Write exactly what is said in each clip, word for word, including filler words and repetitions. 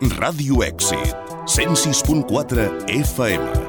Ràdio Èxit, cent sis punt quatre F M.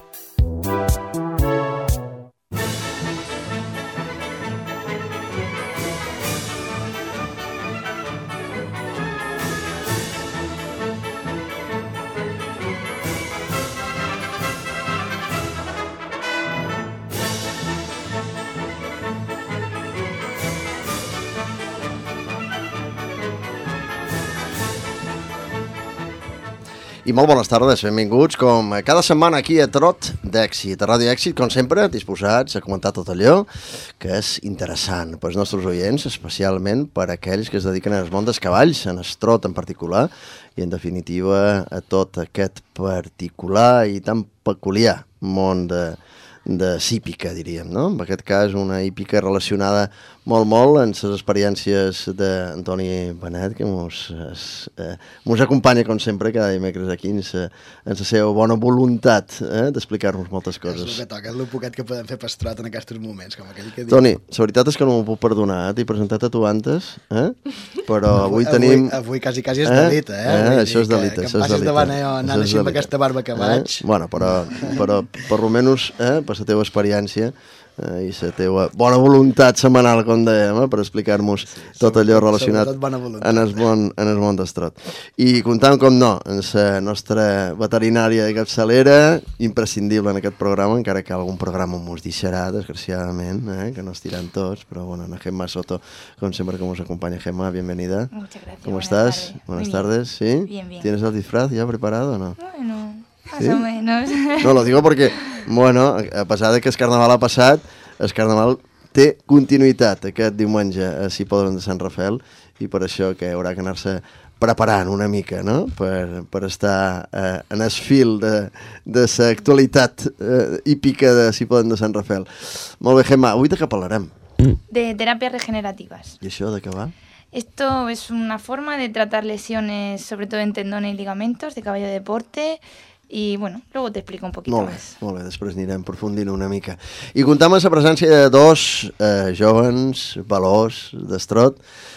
I molt bones tardes, benvinguts com cada setmana aquí a Trot d'Èxit, a Ràdio Èxit, com sempre, disposats a comentar tot allò que és interessant pels nostres oients, especialment per aquells que es dediquen al món dels cavalls, en el trot en particular, i en definitiva a tot aquest particular i tan peculiar món de, de hípica, diríem, no? En aquest cas una hípica relacionada molt, molt amb les experiències d'Antoni Benet, que mos, eh, mos acompanya, com sempre, cada dimecres aquí, amb la seva bona voluntat eh, d'explicar-nos moltes coses. És el que toca, és el poquet que podem fer pastrot en aquests moments, com aquell que diu. Toni, la veritat és que no m'ho puc perdonar, eh? T'he presentat a tu antes, eh? Però avui, avui tenim... Avui, avui quasi, quasi és delita, eh? eh? eh? Això és delita, que, això és delita. Que em passis davant, eh? Anant així amb aquesta barba que vaig. Eh? Bueno, però, però per almenys, eh? per la teva experiència, eh, i la teva bona voluntat setmanal, com dèiem, eh, per explicar-nos sí, tot allò relacionat en el món, en el món del trot. I comptant, com no, amb la nostra veterinària de capçalera, imprescindible en aquest programa, encara que algun programa mos deixarà, desgraciadament, eh, que no estiran tots, però bueno, a Gemma Soto, com sempre que nos acompaña. Gemma, bienvenida. Muchas gracias. ¿Cómo Buenas estás? Tardes. Buenas Muy tardes, bien. ¿sí? Bien, bien. ¿Tienes el disfraz ya preparado o no? Bueno, más ¿Sí? o menos. No, lo digo porque, bueno, a pesar de que el carnaval ha passat, el carnaval té continuïtat aquest diumenge a Cipòdrom de Sant Rafael i per això que haurà que anar-se preparant una mica, no?, per, per estar eh, en el fil de, de l'actualitat eh, hípica de Cipòdrom de Sant Rafael. Molt bé, Gemma, avui de què parlarem? De terapias regenerativas. I això de què va? Esto es una forma de tratar lesiones, sobre todo en tendones y ligamentos de caballo de deporte. Y bueno, luego te explico un poquito molt bé, más. Molt bé, després anirem aprofundint una mica. I comptam amb la presència de dos eh, jóvens valors d'estrot.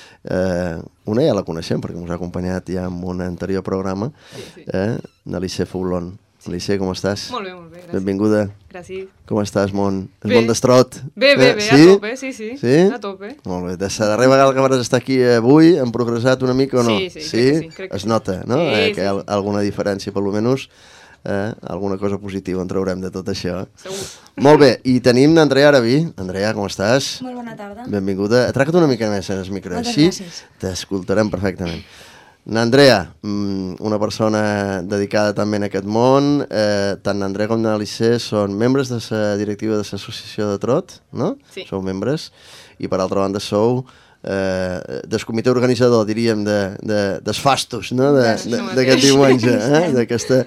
Eh, una ja la coneixem perquè ens ha acompanyat ja en un anterior programa, eh, d'Alice Foulon. Alice, com estàs? Molt bé, molt bé, gràcies. Benvinguda. Gràcies. Com estàs, món? El Bé. món d'estrot? Bé, bé, Eh, bé, sí? a tope, sí, sí, Sí? a tope. Molt bé. De la darrera vegada que vas estar aquí avui, hem progressat una mica o no? Sí, sí, crec que sí, crec que Es sí. nota, no? Sí, eh, que sí, hi ha sí. alguna diferència, per almenys, eh, alguna cosa positiva en traurem de tot això. Segur. Molt bé, i tenim l'Andrea Araví. Andrea, com estàs? Molt bona tarda. Benvinguda. Atraca't una mica més en el micro, Moltes així gràcies. t'escoltarem perfectament. N'Andrea, una persona dedicada també a aquest món, eh, tant n'Andrea com n'Alice són membres de la directiva de l'Associació de Trot, no? Sí. Sou membres, i per altra banda sou eh, del comitè organitzador, diríem, de, de, dels fastos, no? De, de, d'aquest diumenge, eh? D'aquesta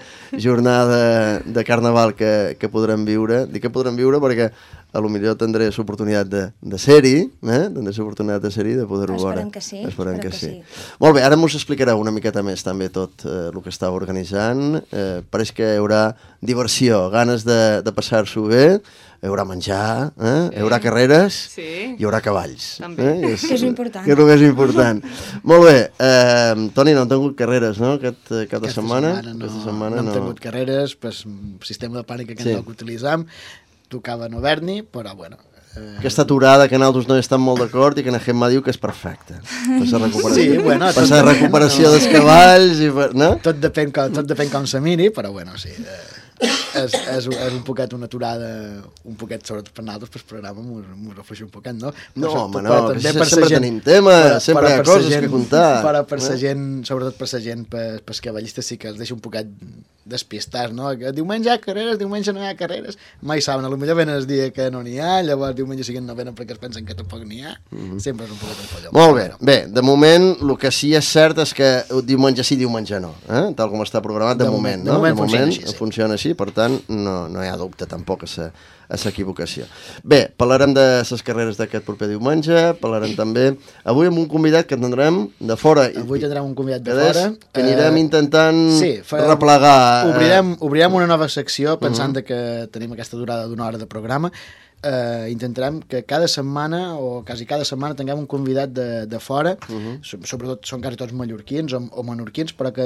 jornada de carnaval que, que podrem viure. Dic que podrem viure perquè a lo millor tindré l'oportunitat de, de ser-hi, eh? Tindré l'oportunitat de ser-hi, de poder-ho veure. Esperem que sí, Esperem que, esperem que sí. sí. Molt bé, ara ens explicarà una miqueta més també tot eh, el que estava organitzant. Eh, pareix que hi haurà diversió, ganes de, de passar-s'ho bé, hi haurà menjar, eh? Hi haurà carreres, Sí. hi haurà cavalls. També. Eh? I Que és important. Que és el més important. Molt bé, eh, Toni, no han tingut carreres, no?, aquest eh, cap de Aquesta setmana? setmana no, Aquesta setmana no hem no. tingut carreres, pel sistema de pànic que Sí. sí. que utilitzam, tocava no haver-n'hi, però bueno. Eh, Aquesta aturada que nosaltres no hi estem molt d'acord i que na Gemma diu que és perfecta. Per la recuperació, Sí, bueno, per tot la depèn, recuperació no? dels cavalls, i per, no? tot, depèn com, tot depèn com se miri, però bueno, sí. Eh, és, és, és un poquet una aturada, un poquet, sobretot per nosaltres, pel programa, m'ho refugio un poquet, no? No, Però, home, però no, també que per sempre sa gent- tenim tema, però- sempre però hi ha per sa coses gent- que contar. Però per sa Eh? gent, sobretot per sa gent, per, pels cavallistes, sí que els deixa un poquet despistats, no? Que diumenge hi ha carreres, diumenge no hi ha carreres, mai saben, potser venen el dia que no n'hi ha, llavors diumenge sí que no venen perquè es pensen que tampoc n'hi ha, sempre és un poquet un folló. Molt bé, bé, de moment el que sí és cert és que diumenge sí, diumenge no, eh? Tal com està programat de, De moment, moment- de no? moment de funciona moment així, sí. funciona així, per tant no, no hi ha dubte tampoc a sa, a s'equivocació. Bé, parlarem de les carreres d'aquest proper diumenge, parlarem també avui amb un convidat que tindrem de fora. Avui tindrem un convidat de que des, fora. que anirem Eh, intentant sí, farem- replegar. Obrirem, obrirem una nova secció pensant Mhm. uh -huh. que tenim aquesta durada d'una hora de programa. Eh, intentarem que cada setmana o quasi cada setmana tinguem un convidat de, de fora, uh -huh. so, sobretot són quasi tots mallorquins o, o menorquins, però que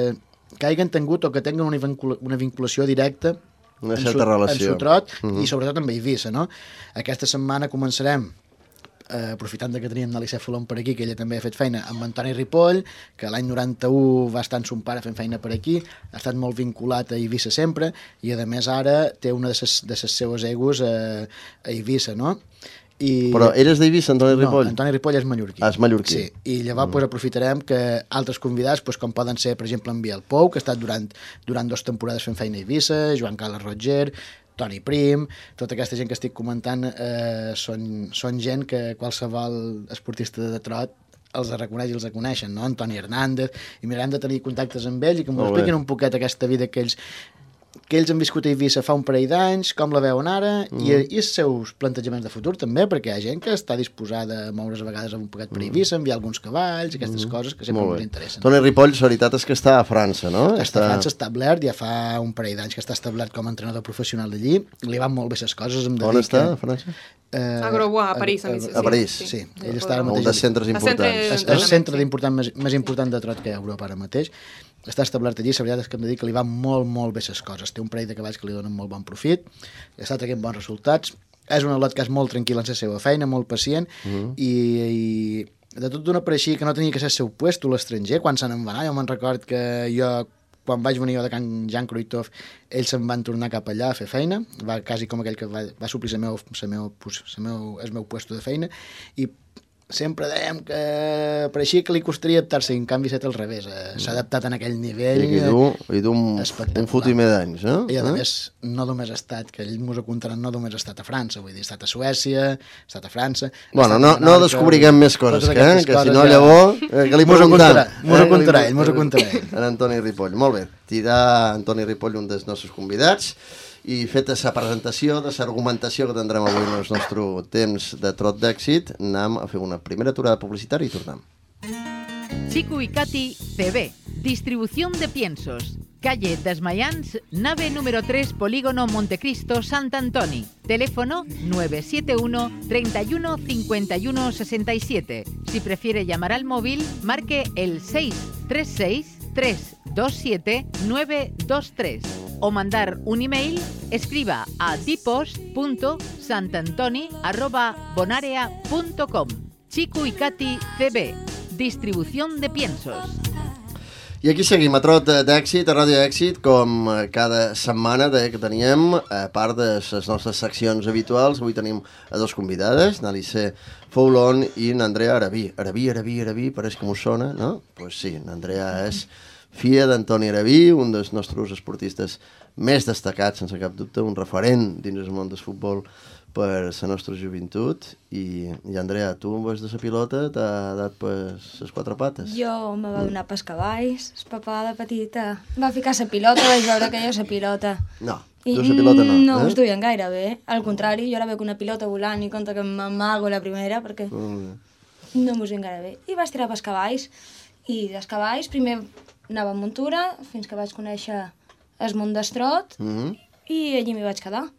que hagin tingut o que tinguin una, vincula, una vinculació directa una en certa su, relació. en su trot uh -huh. i sobretot amb Eivissa, no? Aquesta setmana començarem Uh, aprofitant que teníem l'Alicia Folon per aquí, que ella també ha fet feina amb Antoni Ripoll, que l'any noranta-u va estar amb son pare fent feina per aquí, ha estat molt vinculat a Eivissa sempre, i a més ara té una de ses, de ses seues egos a, a Eivissa, no? I... Però eres d'Eivissa, Antoni Ripoll? No, Antoni Ripoll és mallorquí. Ah, és mallorquí. Sí, i llavors mm. pues, aprofitarem que altres convidats, pues, com poden ser, per exemple, en Biel Pou, que ha estat durant, durant dues temporades fent feina a Eivissa, Joan Carles Roger, Toni Prim, tota aquesta gent que estic comentant eh, són, són gent que qualsevol esportista de trot els reconeix i els coneixen, no? Antoni Hernández, i mirarem de tenir contactes amb ells i que m'ho expliquin un poquet aquesta vida que ells que ells han viscut a Eivissa fa un parell d'anys, com la veuen ara, mm. i, i els seus plantejaments de futur també, perquè hi ha gent que està disposada a moure's a vegades un poquet per Eivissa, enviar alguns cavalls, aquestes mm. coses que sempre ens interessen. Toni Ripoll, la veritat és que està a França, no? Està, està a França establert, ja fa un parell d'anys que està establert com a entrenador professional d'allí, li van molt bé les coses. Em On està, que... a França? Eh, a Grosbois, a París. A, a, a París, sí. sí. Ell està ara mateix. Un dels centres importants. És el centre important, més, més important de trot que hi ha a Europa ara mateix. Està establert allí, la veritat és que em dedica que li van molt, molt bé les coses. Té un parell de cavalls que li donen molt bon profit, està traient bons resultats, és un atleta que és molt tranquil en la seva feina, molt pacient, uh -huh. i, i de tot d'una pareixia que no tenia que ser el seu puesto a l'estranger, quan se n'en va anar. Jo me'n record que jo, quan vaig venir jo de Can Jan Kruithof, ells se'n van tornar cap allà a fer feina, va quasi com aquell que va, va suplir el meu, la meu, la meu, el meu puesto de feina, i sempre dèiem que pareixia que li costaria adaptar-se, i en canvi s'ha al revés, eh, s'ha adaptat en aquell nivell. I du, i du un, un fotimer d'anys, no? I a eh? més, no només ha estat, que ell mos ho contarà, no només ha estat a França, vull dir, ha estat a Suècia, ha estat a França... Bueno, no, no descobriguem més coses, que, eh? que si no ja... llavors, eh, que li mos ho contarà, mos eh? ho contarà ell, mos ho contarà ell. En Antoni Ripoll, molt bé, tindrà Antoni Ripoll un dels nostres convidats, i feta la presentació de l'argumentació que tindrem avui en el nostre temps de trot d'èxit, anem a fer una primera aturada publicitària i tornem. Chico y Katy C B, distribución de piensos. Calle Desmayans, nave número tres, Polígono Montecristo, Sant Antoni. Teléfono nueve siete uno, treinta y uno, cincuenta y uno, sesenta y siete. Si prefiere llamar al móvil, marque el seis tres seis, tres dos siete, nueve dos tres. O mandar un email, escriba a tipos punto santantoni arroba bonarea punto com. Chico y Katy C B, distribución de piensos. I aquí seguim a Trot d'Èxit, a Ràdio Èxit, com cada setmana de, que teníem, a part de les nostres seccions habituals. Avui tenim a dos convidades, n'Alice Foulon i n'Andrea Arabí. Arabí, Arabí, Arabí, pareix que m'ho sona, no? Doncs pues sí, n'Andrea és filla d'Antoni Arabí, un dels nostres esportistes més destacats, sense cap dubte, un referent dins el món del futbol per la nostra joventut. I, i Andrea, tu en vas de la pilota, t'ha dat per les quatre pates? Jo me va donar pels cavalls, el papà de petita va ficar la pilota, vaig veure que jo la pilota. No, tu la pilota no. No eh? us duien gaire bé, al contrari, jo ara veig una pilota volant i compte que m'amago la primera perquè mm. no m'ho duien gaire bé. I vaig tirar pels cavalls, i dels cavalls primer anava en muntura fins que vaig conèixer el món d'estrot mm-hmm. i allí m'hi vaig quedar.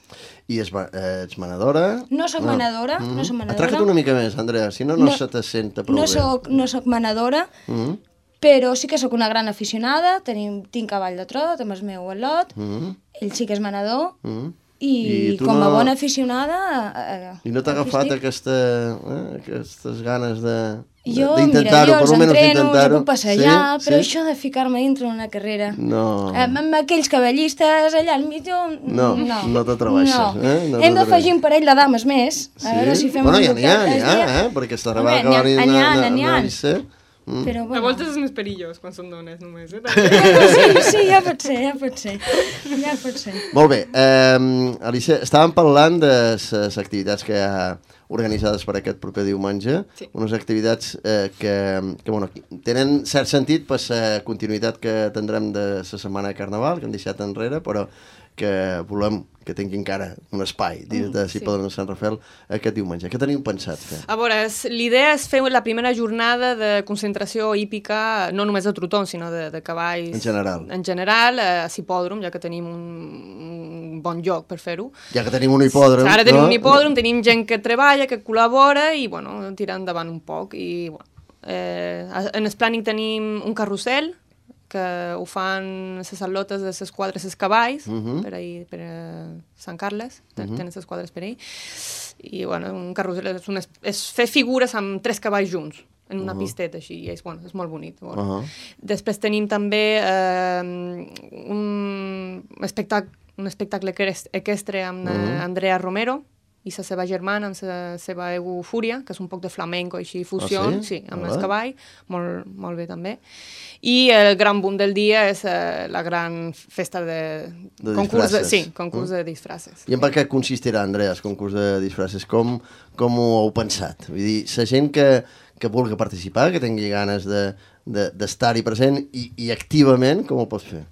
I és, eh, ets manadora? No soc no. manadora, mm-hmm. no soc manadora. Atraca't una mica més, Andrea, si no, no, no se te senta prou no bé. Soc, no soc manadora, mm-hmm. però sí que sóc una gran aficionada, tenim, tinc cavall de trot amb el meu al·lot, mm-hmm. ell sí que és manador, mm-hmm. i, I com a no... bona aficionada... Eh, I no t'ha agafat aquesta, eh, aquestes ganes de... Jo, mira, jo els entreno, jo puc passejar, sí, però sí? Això de ficar-me dintre d'una carrera... No. Amb, amb aquells cavallistes allà al mig, no, no, no t'atreveixes. No. Eh? No Hem d'afegir un parell de dames més. Sí? A veure si fem bueno, un ja n'hi ha, n'hi ha, eh? Perquè està Home, n'hi ha, n'hi ha, n'hi ha. Mm. Però, bueno. A voltes és més perillós quan són dones només, eh? sí, sí, ja pot ser, ja pot ser. Ja pot ser. Molt bé. Eh, Alice, estàvem parlant de les activitats que hi ha organitzades per aquest proper diumenge, sí. Unes activitats eh, que, que bueno, tenen cert sentit per la continuïtat que tindrem de la setmana de Carnaval, que hem deixat enrere, però que volem que tingui encara un espai dins de si sí. Poden a Sant Rafael aquest diumenge. Què teniu pensat fer? A veure, l'idea és fer la primera jornada de concentració hípica, no només de trotons, sinó de, de cavalls... En general. En general, a Hipòdrom, ja que tenim un, un bon lloc per fer-ho. Ja que tenim un hipòdrom. Ara tenim no? un hipòdrom, tenim gent que treballa, que col·labora i, bueno, tirar endavant un poc. I, bueno, eh, en el planning tenim un carrusel, que ho fan les atlotes de les quadres dels cavalls, Uh -huh. per ahir, per a Sant Carles, Uh -huh. tenen les quadres per ahir, i bueno, un carrusel és, un, és fer figures amb tres cavalls junts, en una uh -huh. pisteta així, i és, bueno, és molt bonic. Bueno. Uh -huh. Després tenim també eh, un espectacle, un espectacle equestre amb uh -huh. Andrea Romero i la seva germana amb la seva Egu Fúria, que és un poc de flamenco així, fusió, ah, sí? sí, amb ah, el cavall, molt, molt bé també. I el gran boom del dia és eh, la gran festa de, de concurs de, disfraces. sí, concurs mm. de disfraces. I en què consistirà, Andrea, el concurs de disfraces? Com, com ho heu pensat? Vull dir, la gent que, que vulgui participar, que tingui ganes de, de, d'estar-hi present i, i activament, com ho pots fer?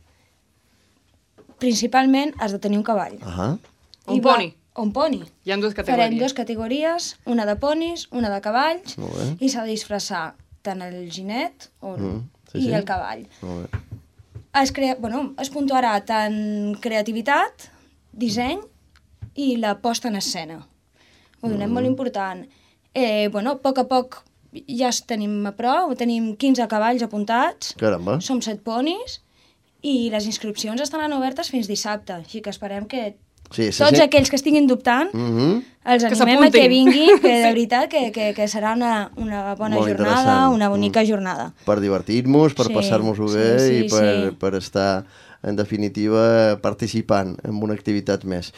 Principalment has de tenir un cavall. Uh -huh. Un poni. Un poni. Hi ha dues categories. Farem dues categories, una de ponis, una de cavalls, Molt bé. i s'ha de disfressar tant el ginet o, Mm, sí, i sí. el cavall. Molt bé. Es, crea, bueno, es puntuarà tant creativitat, disseny i la posta en escena. Ho donem mm. molt important. Eh, bueno, a poc a poc ja es tenim a prou, tenim quinze cavalls apuntats, Caramba. som set ponis, i les inscripcions estaran obertes fins dissabte, així que esperem que Sí, tots gent... aquells que estiguin dubtant, Uh -huh. els Que animem a que s'apuntin. vinguin, que de veritat que, que, que serà una, una bona Molt jornada, interessant. una bonica Mm. jornada. Per divertir-nos, per Sí, passar-nos-ho sí, bé sí, i per, sí. per estar, en definitiva, participant en una activitat més.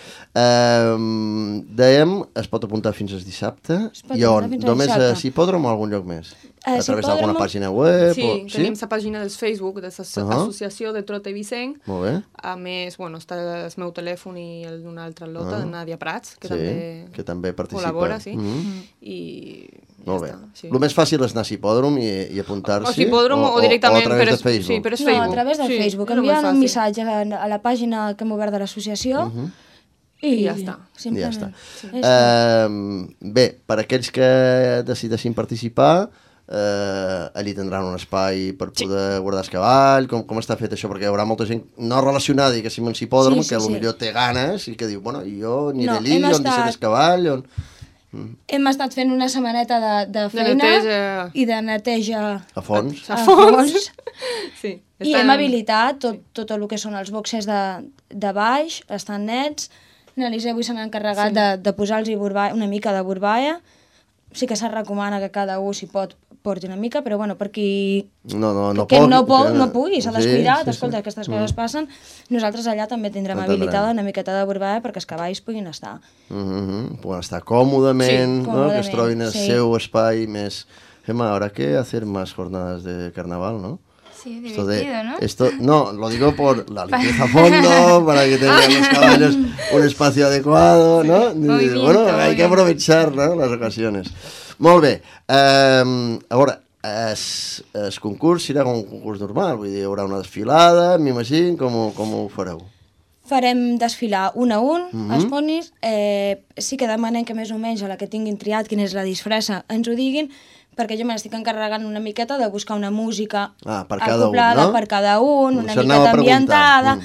Um, dèiem, es pot apuntar fins al dissabte. Es pot I on? apuntar fins al Només a dissabte. Cipòdrom o a algun lloc més? A A través d'alguna Cipòdrom- pàgina web? Sí, o... tenim la pàgina del Facebook de Uh-huh. l'Associació de Trot Evisenc. Molt bé. A més, bueno, està el meu telèfon i el d'una altra lota, Ah. de Nàdia Prats, que Sí, també, que també participa. col·labora, sí. Mhm. I Molt ja bé. està, sí. El més fàcil és anar a Cipòdrom i, i apuntar-s'hi? O Cipòdrom o, o directament o a través per, de Facebook? Sí, per No, Facebook. a través del sí, Facebook, és el més enviant un fàcil. missatge a, a la pàgina que hem obert de l'associació, Uh -huh. i, I ja està. Ja està. Sí. Uh, bé, per aquells que decideixin participar, uh, allí tindran un espai per poder sí. guardar el cavall. Com, com està fet això? Perquè hi haurà molta gent no relacionada, diguéssim, amb Cipòdrom, Sí, sí, que sí. potser té ganes i que diu, bueno, jo aniré No, allí, hem on estat- deixaré el cavall, on... Hem estat fent una setmaneta de, de De feina neteja. i de neteja A fons. A a fons. fons. Sí. I Estan- hem habilitat tot, tot el que són els boxers de, de baix, estan nets. L'Eliseu avui se n'ha encarregat sí. de, de posar-los una mica de borbaia. Sí que se recomana que cada un s'hi pot porti una mica, però bueno, per qui No, no, no que pugui, no, po que- no pugui, s'ha Sí, descuidat, sí, escolta, sí. aquestes coses passen. Nosaltres allà també tindrem Entendrem. habilitada una miqueta de borbaia perquè els cavalls puguin estar. Uh -huh. Poden estar còmodament, Sí, ¿no? Que es còmodament, trobin el sí. seu espai més... Gemma, habrá que hacer más jornadas de carnaval, ¿no? Sí, Esto divertido, de, ¿no? esto, no, lo digo por la limpieza a fondo, para que tengan los caballos un espacio adecuado, ¿no? Movimiento, Bueno, hay que movimiento. aprovechar, ¿no? Las ocasiones. Molt bé. Um, a veure, es, es concurs serà com un concurs normal, vull dir, hi haurà una desfilada, m'imagino, com, com ho fareu? Farem desfilar un a un, Mhm. els ponis. Eh, sí que demanem que més o menys a la que tinguin triat quina és la disfressa ens ho diguin, perquè jo me n'estic encarregant una miqueta de buscar una música Ah, per cada un, acoblada no? per cada un, una Això anava miqueta a preguntar. ambientada, Mm.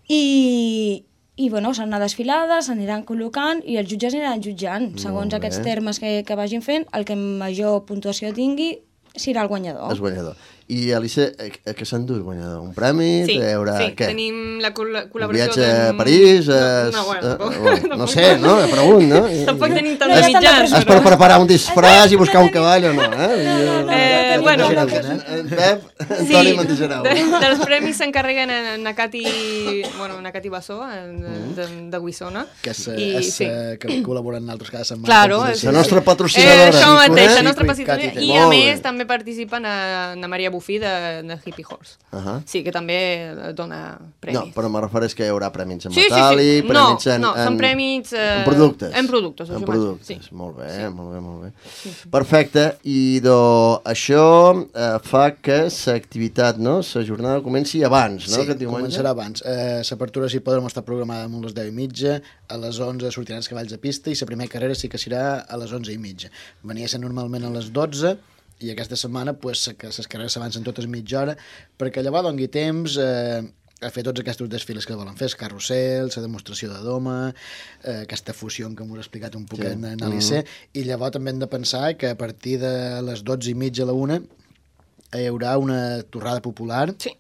i, i bueno, seran desfilades, s'aniran col·locant i els jutges aniran jutjant. Segons bé. aquests termes que, que vagin fent, el que major puntuació tingui serà el guanyador. És guanyador. I, Alice, a, a què s'endú el guanyador? Un premi? Sí, Hi haurà, sí. què? Tenim la col Un col·laboració... viatge a amb- París? No, eh, no, bueno, eh, tampoc, bueno, no tampoc. sé, no? Me pregunt, no? Tampoc tenim tant No, de ja està mitjans. de És per preparar un disfraç i buscar un cavall o no, eh? No, no, Eh, bueno, En Pep, Sí, Antoni Mantijarau. de, dels premis s'encarreguen en Nakati, bueno, Nakati Bassó, en- de, de, de Guissona. Que és, I, és sí. eh, que col·laboren altres cada setmana. Claro, Doncs, és- sí, La sí. nostra Eh, patrocinadora. això mateix, eh? la nostra Cico i patrocinadora. Cati. I Molt a bé. més també participa na, na Maria Bufí de, de Hippie Horse. Ahà. Sí, que també dona premis. No, però me refereix que hi haurà premis en Sí, sí, sí. metàl·lic, No, premis en... no, en, són premis, eh, en productes. en productes, En això productes, mateix, sí. molt bé, molt bé, molt bé. Perfecte, i do, això eh, fa que l'activitat, no?, la jornada comenci abans, no?, Sí, aquest diumenge. començarà abans. Eh, l'apertura sí podrem estar programada a les deu i mitja, a les onze sortiran els cavalls a pista i la primera carrera sí que serà a les onze i mitja. Venia a ser normalment a les dotze i aquesta setmana pues, que les carreres s'avancen totes mitja hora perquè llavors doni temps eh, a fer tots aquests desfiles que volen fer, el carrusel, la demostració de doma, eh, aquesta fusió que m'ho ha explicat un poquet sí. en Alice, mm-hmm. i llavors també hem de pensar que a partir de les dotze i mitja a la una hi haurà una torrada popular Sí.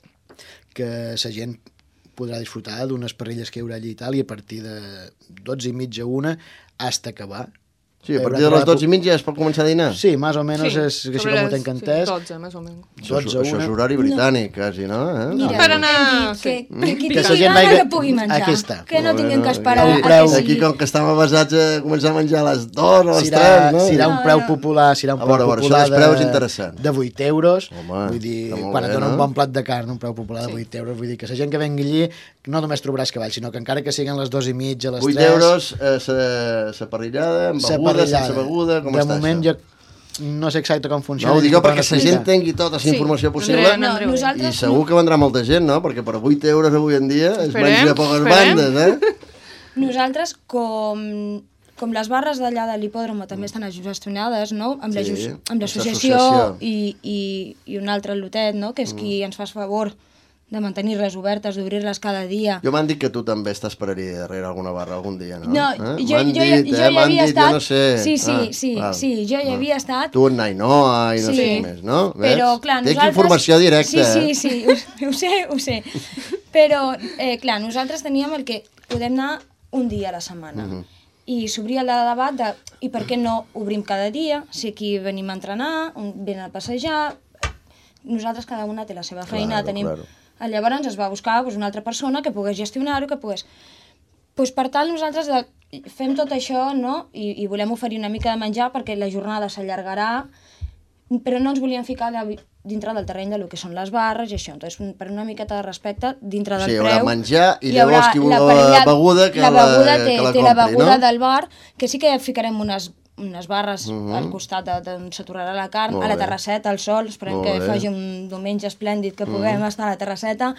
que la gent podrà disfrutar d'unes parrilles que hi haurà allí i tal, i a partir de dotze i mitja, una, hasta acabar. Sí, a partir de les dotze i mitja ja es pot començar a dinar? Sí, més o menys Sí, és així sobre com ho les- tenc sí, entès. dotze, més o menys. Això, és- dotze, això és una. horari britànic, quasi, no? Eh? Mira, Per anar- hem dit que, sí. que qui Que tingui la gent gana vagi- que pugui menjar. Aquí està. Que no tinguin que esperar Aquí- a preu- que Aquí, sigui. com que estàvem avasats a començar a menjar a les dues o a les Serà, tres, no? serà un No, preu no. popular, serà un A preu veure, a veure, popular això dels preus és de, interessant. de vuit euros. Home, vull dir, està molt quan bé, et dona no? un bon plat de carn, un preu popular de vuit euros, vull dir que la gent que vengui allí no només trobaràs cavalls, sinó que encara que siguin les dues i mitja, les vuit tres... euros, eh, sa, sa parrillada, amb sa beguda, parrillada. sense beguda, com de està moment això? jo no sé exacte com funciona. No, ho dic disculpa, perquè no la sé gent explicar. tingui tota la Sí, informació no possible Andrea, No, Andreu. i nosaltres... segur que vendrà molta gent, no? Perquè per vuit euros avui en dia es Esperem, menja a poques esperem. bandes, eh? Nosaltres, com, com les barres d'allà de l'hipòdromo també estan gestionades, no? Amb la Sí, jus- amb amb l'associació l'associació. i, i, i un altre lotet, no? Que és qui ens fa favor de mantenir-les obertes, d'obrir-les cada dia. Jo m'han dit que tu també estàs per allà darrere alguna barra algun dia, no? No, eh? jo, M'han jo, dit, jo, eh? hi M'han havia dit, estat... Jo no sé. Sí, sí, Ah, sí, val. sí, jo hi Ah. havia estat... Tu en Nainoa i no Sí. sé què més, no? Ves? Però, clar, Té aquí nosaltres... informació directa, sí, sí, eh? sí, ho, ho sé, ho sé. Però, eh, clar, nosaltres teníem el que podem anar un dia a la setmana. Mhm. I s'obria el debat de i per què no obrim cada dia, si aquí venim a entrenar, un- venen a passejar... Nosaltres cada una té la seva feina, Claro, tenim... claro. Llavors es va buscar doncs, una altra persona que pogués gestionar-ho, que pogués... Pues, per tal, nosaltres de... fem tot això, no? I, i volem oferir una mica de menjar perquè la jornada s'allargarà, però no ens volíem ficar de, dintre del terreny de lo que són les barres i això. Entonces, per una miqueta de respecte, dintre del Sí, hi preu... haurà menjar i hi haurà llavors qui la vulgui parella- beguda que la la- beguda té, que la té la compri, beguda no? del bar, que sí que ficarem unes unes barres Mhm. al costat de- d'on s'aturarà la carn, Molt a la bé. terrasseta, al sol, esperem Molt que bé. faci un diumenge esplèndid que puguem estar a la terrasseta,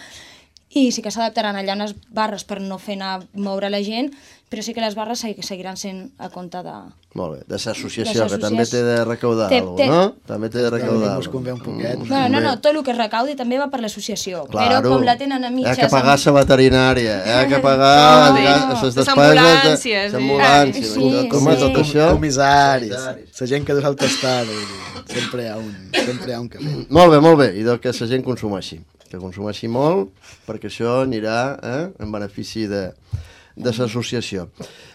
i sí que s'adaptaran allà unes barres per no fer anar moure la gent, però sí que les barres segui- seguiran sent a compte de... Molt bé, de l'associació, De que també té de recaudar Té- alguna té. cosa, no? També té de recaudar Us convé un poquet. Bueno, no, no, tot el que es recaudi també va per l'associació, Claro. però com la tenen a mitges... Hi ha que pagar amb- la veterinària, hi ha que pagar No, les, no. les Les despeses... ambulàncies, Les i- ambulàncies, Sí, tot, home, sí. tot això... Comissaris, la gent que du l'autoestada, vull dir, sempre hi ha un, sempre hi ha un que fer. Molt bé, molt bé, i doncs que la gent consumeixi, que consumeixi molt, perquè això anirà eh, en benefici de, de l'associació.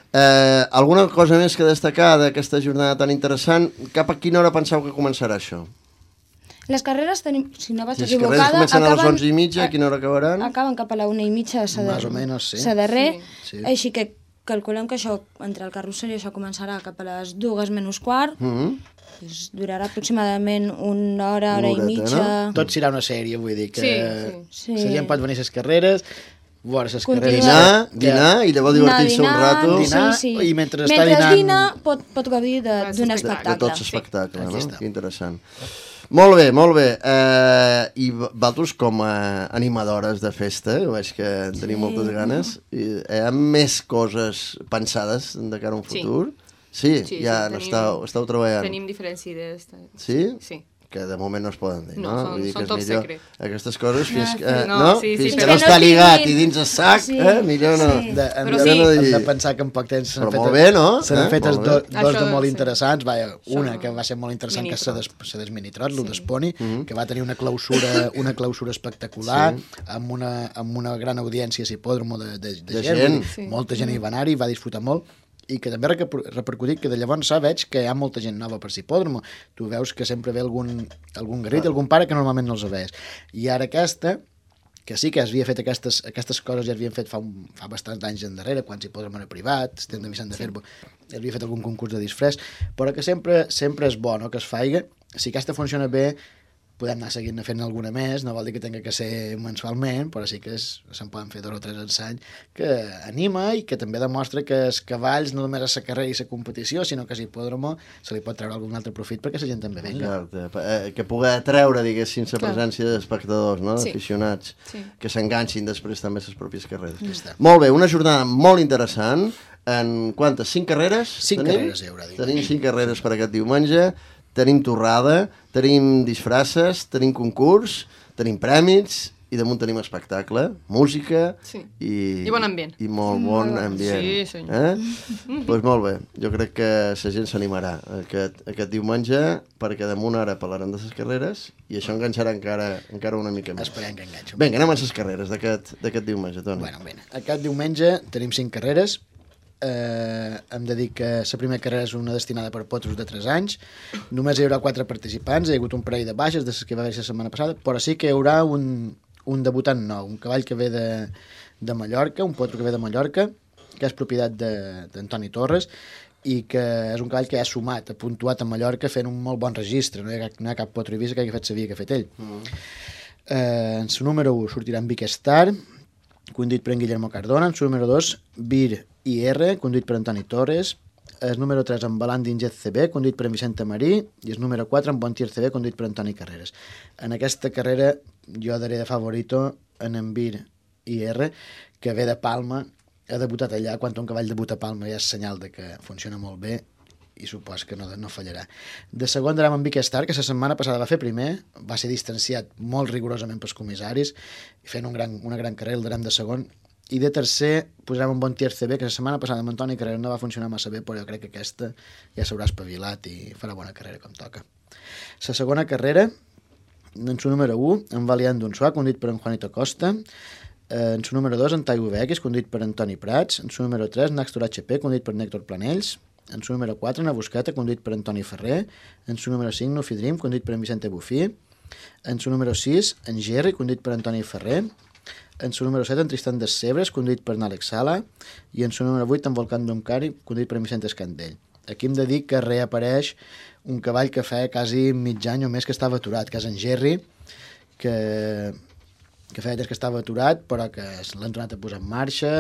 Eh, alguna cosa més que destacar d'aquesta jornada tan interessant? Cap a quina hora penseu que començarà això? Les carreres, tenim, si no vaig Si les carreres equivocada... comencen a les acaben- onze i mitja, a quina hora acabaran? Acaben cap a la una i mitja, sa Más o menos, sí. sa darrer, Sí. així que calculem que això, entre el carrusel i això començarà cap a les dues menys quart, Mm -hmm. doncs durarà aproximadament una hora, hora Una i horeta, mitja... Tot serà una sèrie, vull dir que Sí, sí. la gent pot venir a les carreres, veure les Continua. carreres... Dinar, que- dinar i llavors divertir-se un rato sí, Dinar, sí. i mentre està mentre dinant- dina pot, pot gaudir de- d'un de, espectacle. de tot l'espectacle, Aquí no? està. Que interessant. Molt bé, molt bé. Eh, I vosaltres com a animadores de festa, jo veig que en teniu Sí. moltes ganes, i hi ha més coses pensades de cara a un Sí. futur? Sí, Sí, ja sí, tenim- esteu, esteu treballant. Tenim diferents idees. Sí? Sí. Que de moment no es poden dir, no? No, són- Vull dir són que és top millor secret. aquestes coses fins Ah, que, sí. no, No, sí, sí, fins sí. que Que no no està ligat tinguin- i dins el sac, Sí. eh? Millor no. Sí. De, hem, Però de, sí. hem de pensar que en poc temps s'han Però fet, molt bé, no? s'han Eh? fet els Molt do, bé. dos de Això, molt sí. interessants. Vaja, una Això- que va ser molt interessant, que és la Minitrot. des, la d'Esminitrot, lo d'Esponi, Mhm. que va tenir una clausura, una clausura espectacular, amb, una, amb una gran audiència a l'hipòdromo de, de, de, De gent. gent. Vull dir, Sí. Molta gent hi va anar-hi, va disfrutar molt, i que també ha reper- repercutit que de llavors ja veig que hi ha molta gent nova per l'hipòdromo. Tu veus que sempre ve algun, algun garit, algun pare que normalment no els veus. I ara aquesta, que sí que es havia fet aquestes, aquestes coses, ja es havien fet fa, un, fa bastants anys endarrere, quan s'hipòdrom era privat, estem de Vicent de Ferbo, ja havia fet algun concurs de disfress, però que sempre sempre és bo, no?, que es faiga. Si aquesta funciona bé, podem anar seguint fent alguna més, no vol dir que tenga que ser mensualment, però sí que es- se'n poden fer dos o tres en l'any, que anima i que també demostra que els cavalls no només és la carrera i la competició, sinó que a l'hipòdromo se li pot treure algun altre profit perquè la gent també venga. Exacte, eh, que pugui atreure, diguéssim, la Clar. presència d'espectadors, no? Sí. D'aficionats, Sí. que s'enganxin després també a les pròpies carreres. està. Molt bé, una jornada molt interessant. En quantes? Cinc carreres? Cinc tenim? carreres hi haurà, diumenge. Tenim cinc carreres per aquest diumenge, tenim torrada, tenim disfresses, tenim concurs, tenim prèmits i damunt tenim espectacle, música sí. i, I bon ambient. I molt bon ambient. Sí, senyor. Eh? Pues molt bé, jo crec que la gent s'animarà aquest, aquest diumenge, perquè damunt ara parlarem de les carreres i això enganxarà encara, encara una mica més. Esperem que enganxi. Vinga, anem a les carreres d'aquest diumenge, Toni. Bueno, bé, aquest diumenge tenim cinc carreres. Eh, hem de dir que la primera carrera és una destinada per potros de tres anys. Només hi haurà quatre participants, hi ha hagut un parell de baixes de les que va haver la setmana passada, però sí que hi haurà un, un debutant nou, un cavall que ve de, de Mallorca, un potro que ve de Mallorca, que és propietat d'Antoni Torres, i que és un cavall que ha sumat, ha puntuat a Mallorca fent un molt bon registre, no hi ha, no hi ha cap potro Eivissa que hagi fet la via que ha fet ell. Mm. Eh, en el número un sortirà en Vic Star, conduït per en Guillermo Cardona. En el número dos, Bir I R, conduït per Antoni Torres. El número tres, en Balan d'Ingez C B, conduït per en Vicente Marí. I el número quatre, en Bontier C B, conduït per Antoni Carreras. En aquesta carrera jo daré de favorito en en Bir I R, que ve de Palma, ha debutat allà. Quan un cavall debuta a Palma ja és senyal de que funciona molt bé i supos que no, no fallarà. De segon darem en Vic Star, que la setmana passada va fer primer, va ser distanciat molt rigorosament pels comissaris, fent un gran, una gran carrera, el darem de segon. I de tercer posarem un Bontier C B, que la setmana passada amb Antoni Carrera no va funcionar massa bé, però jo crec que aquesta ja s'haurà espavilat i farà bona carrera com toca. La segona carrera, en su número un, en Valiant d'Unsuà, conduït per en Juanito Costa. En su número dos, en Taiwo X, conduït per Antoni Prats. En su número tres, Naxtor H P, conduït per Néctor Planells. En su número quatre, una Busqueta, conduït per Antoni Ferrer. En su número cinc, Nufi Dream, conduït per en Vicente Bufí. En su número sis, en Jerry, conduït per Antoni Ferrer. En su número set, en Tristan Dessebres, conduït per Nàlex Sala. I en su número vuit, en Volcán Doncari, conduït per en Vicente Escandell. Aquí hem de dir que reapareix un cavall que feia quasi mig any o més que estava aturat, que és en Jerry, que, que feia temps que estava aturat, però que l'han tornat a posar en marxa.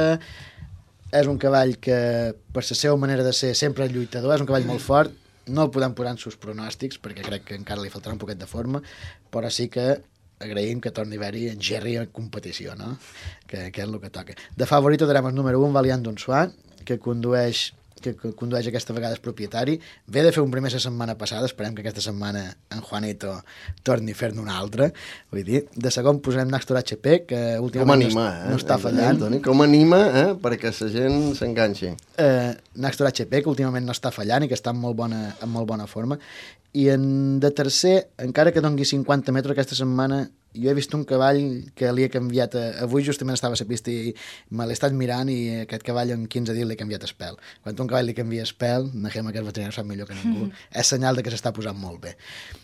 És un cavall que, per la seva manera de ser, sempre és lluitador, és un cavall molt fort. No el podem posar en sus pronòstics, perquè crec que encara li faltarà un poquet de forma, però sí que agraïm que torni a haver-hi en Jerry en competició, no? Que, que és el que toca. De favorito darem el número un, Valiant d'Unsuà, que condueix que condueix aquesta vegada és propietari. Ve de fer un primer la setmana passada, esperem que aquesta setmana en Juanito torni a fer-ne una altra. Vull dir, de segon posarem Naxtor H P, que últimament anima, no, eh? no està fallant. Toni, com anima, eh? Perquè la gent s'enganxi. Eh, Naxtor H P, que últimament no està fallant i que està en molt bona, en molt bona forma. I en, de tercer, encara que dongui cinquanta metres aquesta setmana, jo he vist un cavall que li he canviat, a, avui justament estava a la pista i me l'he estat mirant i aquest cavall en quinze dies l'he canviat el pèl. Quan un cavall li canvia el pèl, Nahema, que és veterinari, sap millor que ningú, és senyal de que s'està posant molt bé.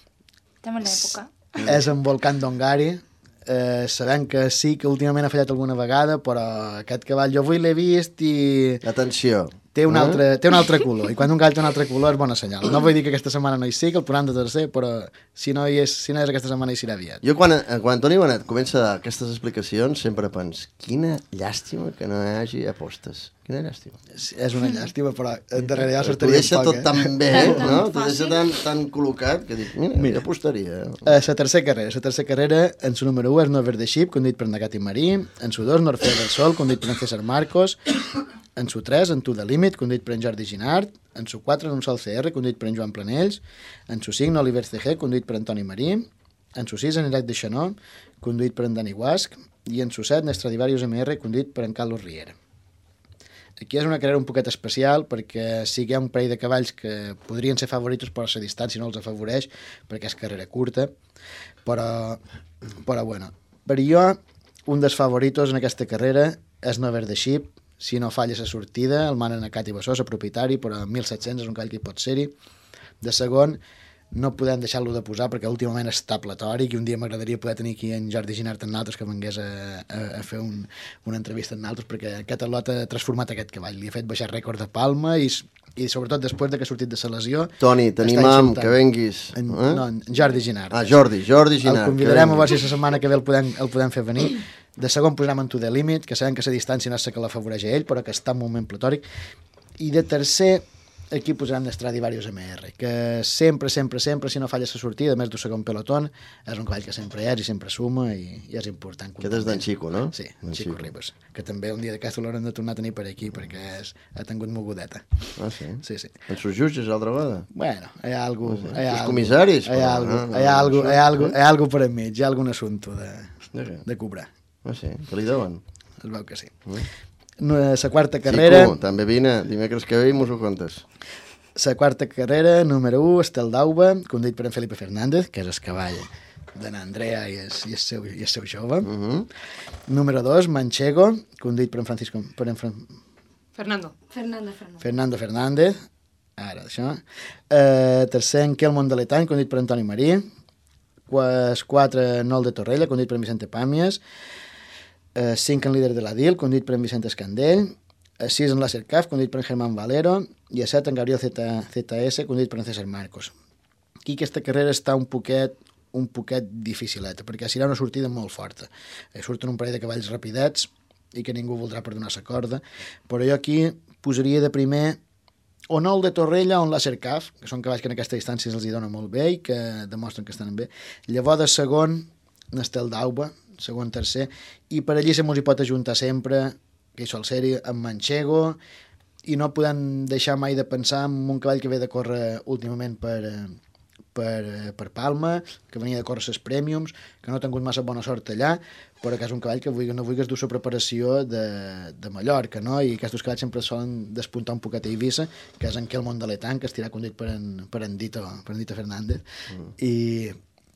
Estem en l'època. És en Volcán Dongari, eh, sabem que sí que últimament ha fallat alguna vegada, però aquest cavall jo avui l'he vist i... Atenció. Té un, altre, té un altre color, i quan un cavall té un altre color és bona senyal. No vull dir que aquesta setmana no hi sigui, el posem de tercer, però si no hi és, si no és aquesta setmana hi serà aviat. Jo quan, quan Toni Benet comença a dar aquestes explicacions sempre pens, quina llàstima que no hi hagi apostes. Quina llàstima. És, és una llàstima, però darrere ja T'ho sortiria deixa poc, tot eh? tan bé, no? T'ho deixa tan, tan col·locat que dic, mira, mira. apostaria. La uh, tercera carrera. La tercera carrera, en su número un, és Nover de Ship, conduït per Nagati Marí. En su dos, Norfeo del Sol, conduït per en César Marcos. En su tres, en Tu de Límit, conduït per en Jordi Ginart. En su quatre, en un Sol C R, conduït per en Joan Planells. En su cinc, Oliver C G, conduït per Antoni Marí. En su sis, en Iraq de Xanó, conduït per en Dani Guasc. I en su set, Stradivarius M R, conduït per en Carlos Riera. Aquí és una carrera un poquet especial perquè sí que hi ha un parell de cavalls que podrien ser favoritos però la distància no els afavoreix perquè és carrera curta, però, però bueno, per jo un dels favoritos en aquesta carrera és Nover de Ship. Si no falla la sortida, el manen a Cati Bassós, a propietari, però a mil set-cents és un cavall que hi pot ser-hi. De segon, no podem deixar-lo de posar perquè últimament està platòric i un dia m'agradaria poder tenir aquí en Jordi Ginart en naltres que vengués a, a, a fer un, una entrevista en naltres perquè aquest al·lot ha transformat aquest cavall, li ha fet baixar rècord de Palma i, i sobretot després de que ha sortit de la lesió. Toni, t'animam que venguis. En, eh? No, en Jordi Ginart. Ah, Jordi, Jordi Ginart. El convidarem a veure si la setmana que ve el podem, el podem fer venir. De segon posarem en Tu de Límit, que sabem que la distància no és la que l'afavoreix a ell, però que està en un moment platòric. I de tercer aquí posarem d'Stradivarius M R, que sempre, sempre, sempre, si no falla la sortida, a més d'un segon pelotón, és un cavall que sempre hi és i sempre suma i, i és important. Que és d'en Xico, no? Sí, en Xico, Xico Ribas, que també un dia d'aquesta l'haurem de tornar a tenir per aquí, perquè és, ha tingut mogudeta. Ah, sí? Sí, sí. En sus jutges, altra vegada? Bueno, hi ha algú... No sé. Hi ha Els algú, comissaris? Hi ha però, algú, no, no, hi ha algú, no, hi ha algú, eh? hi ha algú per enmig, hi ha algun assumpte de, De què? de cobrar. Ah, sí? Que li deuen? Es veu que sí. Mm. No, la quarta carrera... Xico, també vine, dimecres que ve i mos ho contes. La quarta carrera, número u, Estel d'Auba, conduït per en Felipe Fernández, que és el cavall de n'Andrea i el, i el, seu, i el seu jove. Uh -huh. Número dos, Manchego, conduït per en Francisco... Per en Fran... Fernando. Fernando, Fernando. Fernando Fernández. Ara, això. Uh, tercer, en Quel Mondaletany, conduït per Antoni Marí. Quas, quatre, Nol de Torrella, conduït per en Vicente Pàmies. Uh, cinc, en Líder de la D I L, conduït per en Vicente Escandell. A sis, en Láser Caf, conduït per en Germán Valero. I a set, en Gabriel Z S, conduït per en César Marcos. Aquí aquesta carrera està un poquet un poquet dificileta, perquè serà una sortida molt forta. Eh, surten un parell de cavalls rapidets i que ningú voldrà perdonar la corda, però jo aquí posaria de primer o Nol de Torrella o en Láser Caf, que són cavalls que en aquesta distància els hi dona molt bé i que demostren que estan bé. Llavors de segon, Estel d'Auba, segon, tercer, i per allí se mos hi pot ajuntar sempre, que hi sol ser-hi, amb Manchego, i no podem deixar mai de pensar en un cavall que ve de córrer últimament per... Per, per Palma, que venia de córrer les Prèmiums, que no ha tingut massa bona sort allà, però que és un cavall que vulgui, no vulguis dur la preparació de, de Mallorca, no? I aquests cavalls sempre solen despuntar un poquet a Eivissa, que és en Quel Mondaletany, que estirà conduït per en, per en, Dito, per en Dito Fernández, mm. i,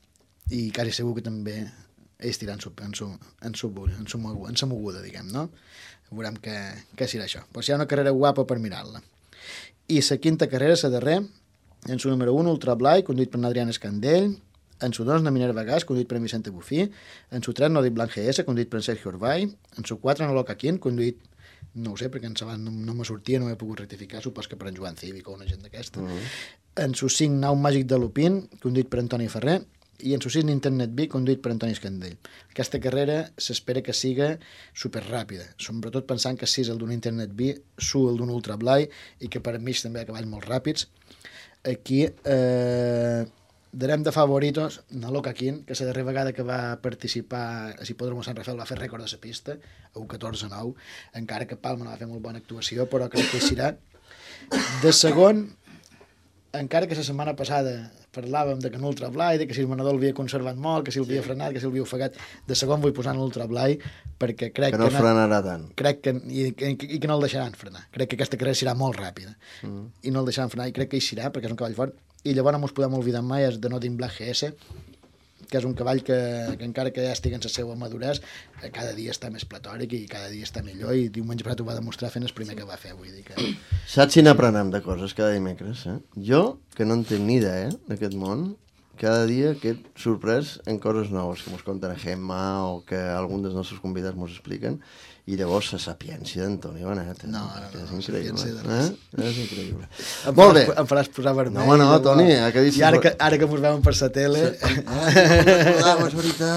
i quasi segur que també ells tiran en su, en su, en su, en su, en su moguda, diguem, no? Veurem què, què serà això. Però hi ha una carrera guapa per mirar-la. I la quinta carrera, la darrera, en su número un, Ultra Blai, conduït per Adrián Escandell. En su dos, Minerva Gas, conduït per Vicente Bufí. En su tres, Nodit Blanc G S, conduït per Sergio Orbay. En su quatre, Noloca Quint, conduït, no ho sé, perquè en Sabat no, no me sortia, no he pogut rectificar, supos que per en Joan Cívic o una gent d'aquesta. Uh -huh. En su cinc, Nau Màgic de Lupín, conduït per Antoni Ferrer. I en su sis, Internet B, conduït per Antoni Escandell. Aquesta carrera s'espera que siga superràpida, sobretot pensant que sis el d'un Internet B, su el d'un Ultra Blai, i que per mig també hi ha cavalls molt ràpids. Aquí eh, darem de favoritos a Loca Quint, que la darrera vegada que va participar a Hipòdromo Sant Rafael va fer rècord de la pista, a un catorze nou, encara que Palma no va fer molt bona actuació, però crec que hi serà. De segon, encara que la setmana passada parlàvem de que en Ultra Blai, de que si el manador l'havia conservat molt, que si l'havia frenat, que si l'havia ofegat, de segon vull posar en l'Ultra Blai, perquè crec que no que... no frenarà tant. Crec que, i, i, i que no el deixaran frenar. Crec que aquesta carrera serà molt ràpida. Mm. I no el deixaran frenar, i crec que hi serà, perquè és un cavall fort. I llavors no ens podem oblidar mai és de Nodin Black G S, que és un cavall que, que encara que ja estigui en la seva maduresa, cada dia està més platòric i cada dia està millor, i diumenge passat ho va demostrar fent el primer que va fer, vull dir que... Saps si n'aprenem de coses cada dimecres, eh? Jo, que no en tinc ni idea, eh, d'aquest món, cada dia qued sorprès en coses noves, que mos conten a Gemma o que algun dels nostres convidats mos expliquen, i llavors la sapiència d'Antoni Benet. Eh? No, no, no, és increïble. Eh? És increïble. Em Molt bé. faràs, em faràs posar vermell. No, no, Toni, ha que dir... I ara que, ara que mos veuen per la tele... Sí. Ah, és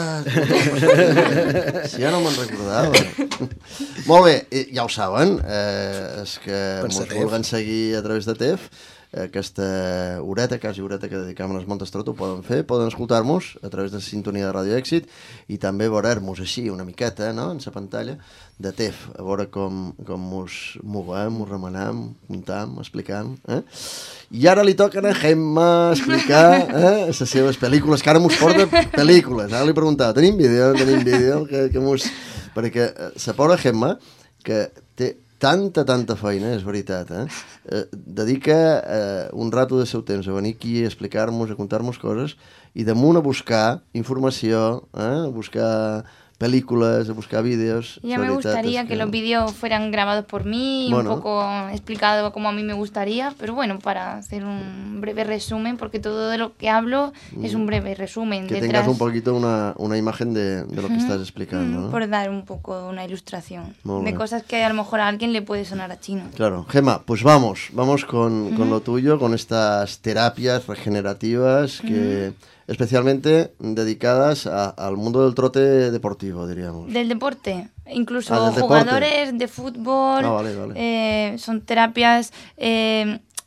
veritat. Si ja no me'n recordava. Molt bé, ja ho saben, eh, és que mos vulguen seguir a través de T E F, aquesta horeta, quasi horeta que dedicam a les Montes Trot, ho poden fer, poden escoltar-nos a través de la sintonia de Ràdio Èxit i també veure-nos així una miqueta, no?, en la pantalla de T E F, a veure com, com mos movem, mos remenem, comptam, explicam, eh? I ara li toquen a Gemma explicar eh, les seves pel·lícules, que ara mos porta pel·lícules. Ara li preguntava, tenim vídeo? Tenim vídeo? Que, que mos... Perquè la pobra Gemma, que té tanta, tanta feina, és veritat, eh? eh dedica eh, un rato del seu temps a venir aquí a explicar-nos, a contar-nos coses, i damunt a buscar informació, eh? A buscar películas, a buscar vídeos. Ya me gustaría que... que los vídeos fueran grabados por mí y bueno, un poco explicado como a mí me gustaría, pero bueno, para hacer un breve resumen, porque todo de lo que hablo mm. es un breve resumen. Que detrás... tengas un poquito una, una imagen de, de lo que mm. estás explicando, ¿no? Por dar un poco una ilustración de cosas que a lo mejor a alguien le puede sonar a chino. Claro. Gemma, pues vamos, vamos con, mm. con lo tuyo, con estas terapias regenerativas que... Mm. especialmente dedicadas a, al mundo del trote deportivo, diríamos. Del deporte, incluso ah, del jugadores deporte. de fútbol, ah, vale, vale. Eh, son terapias, eh,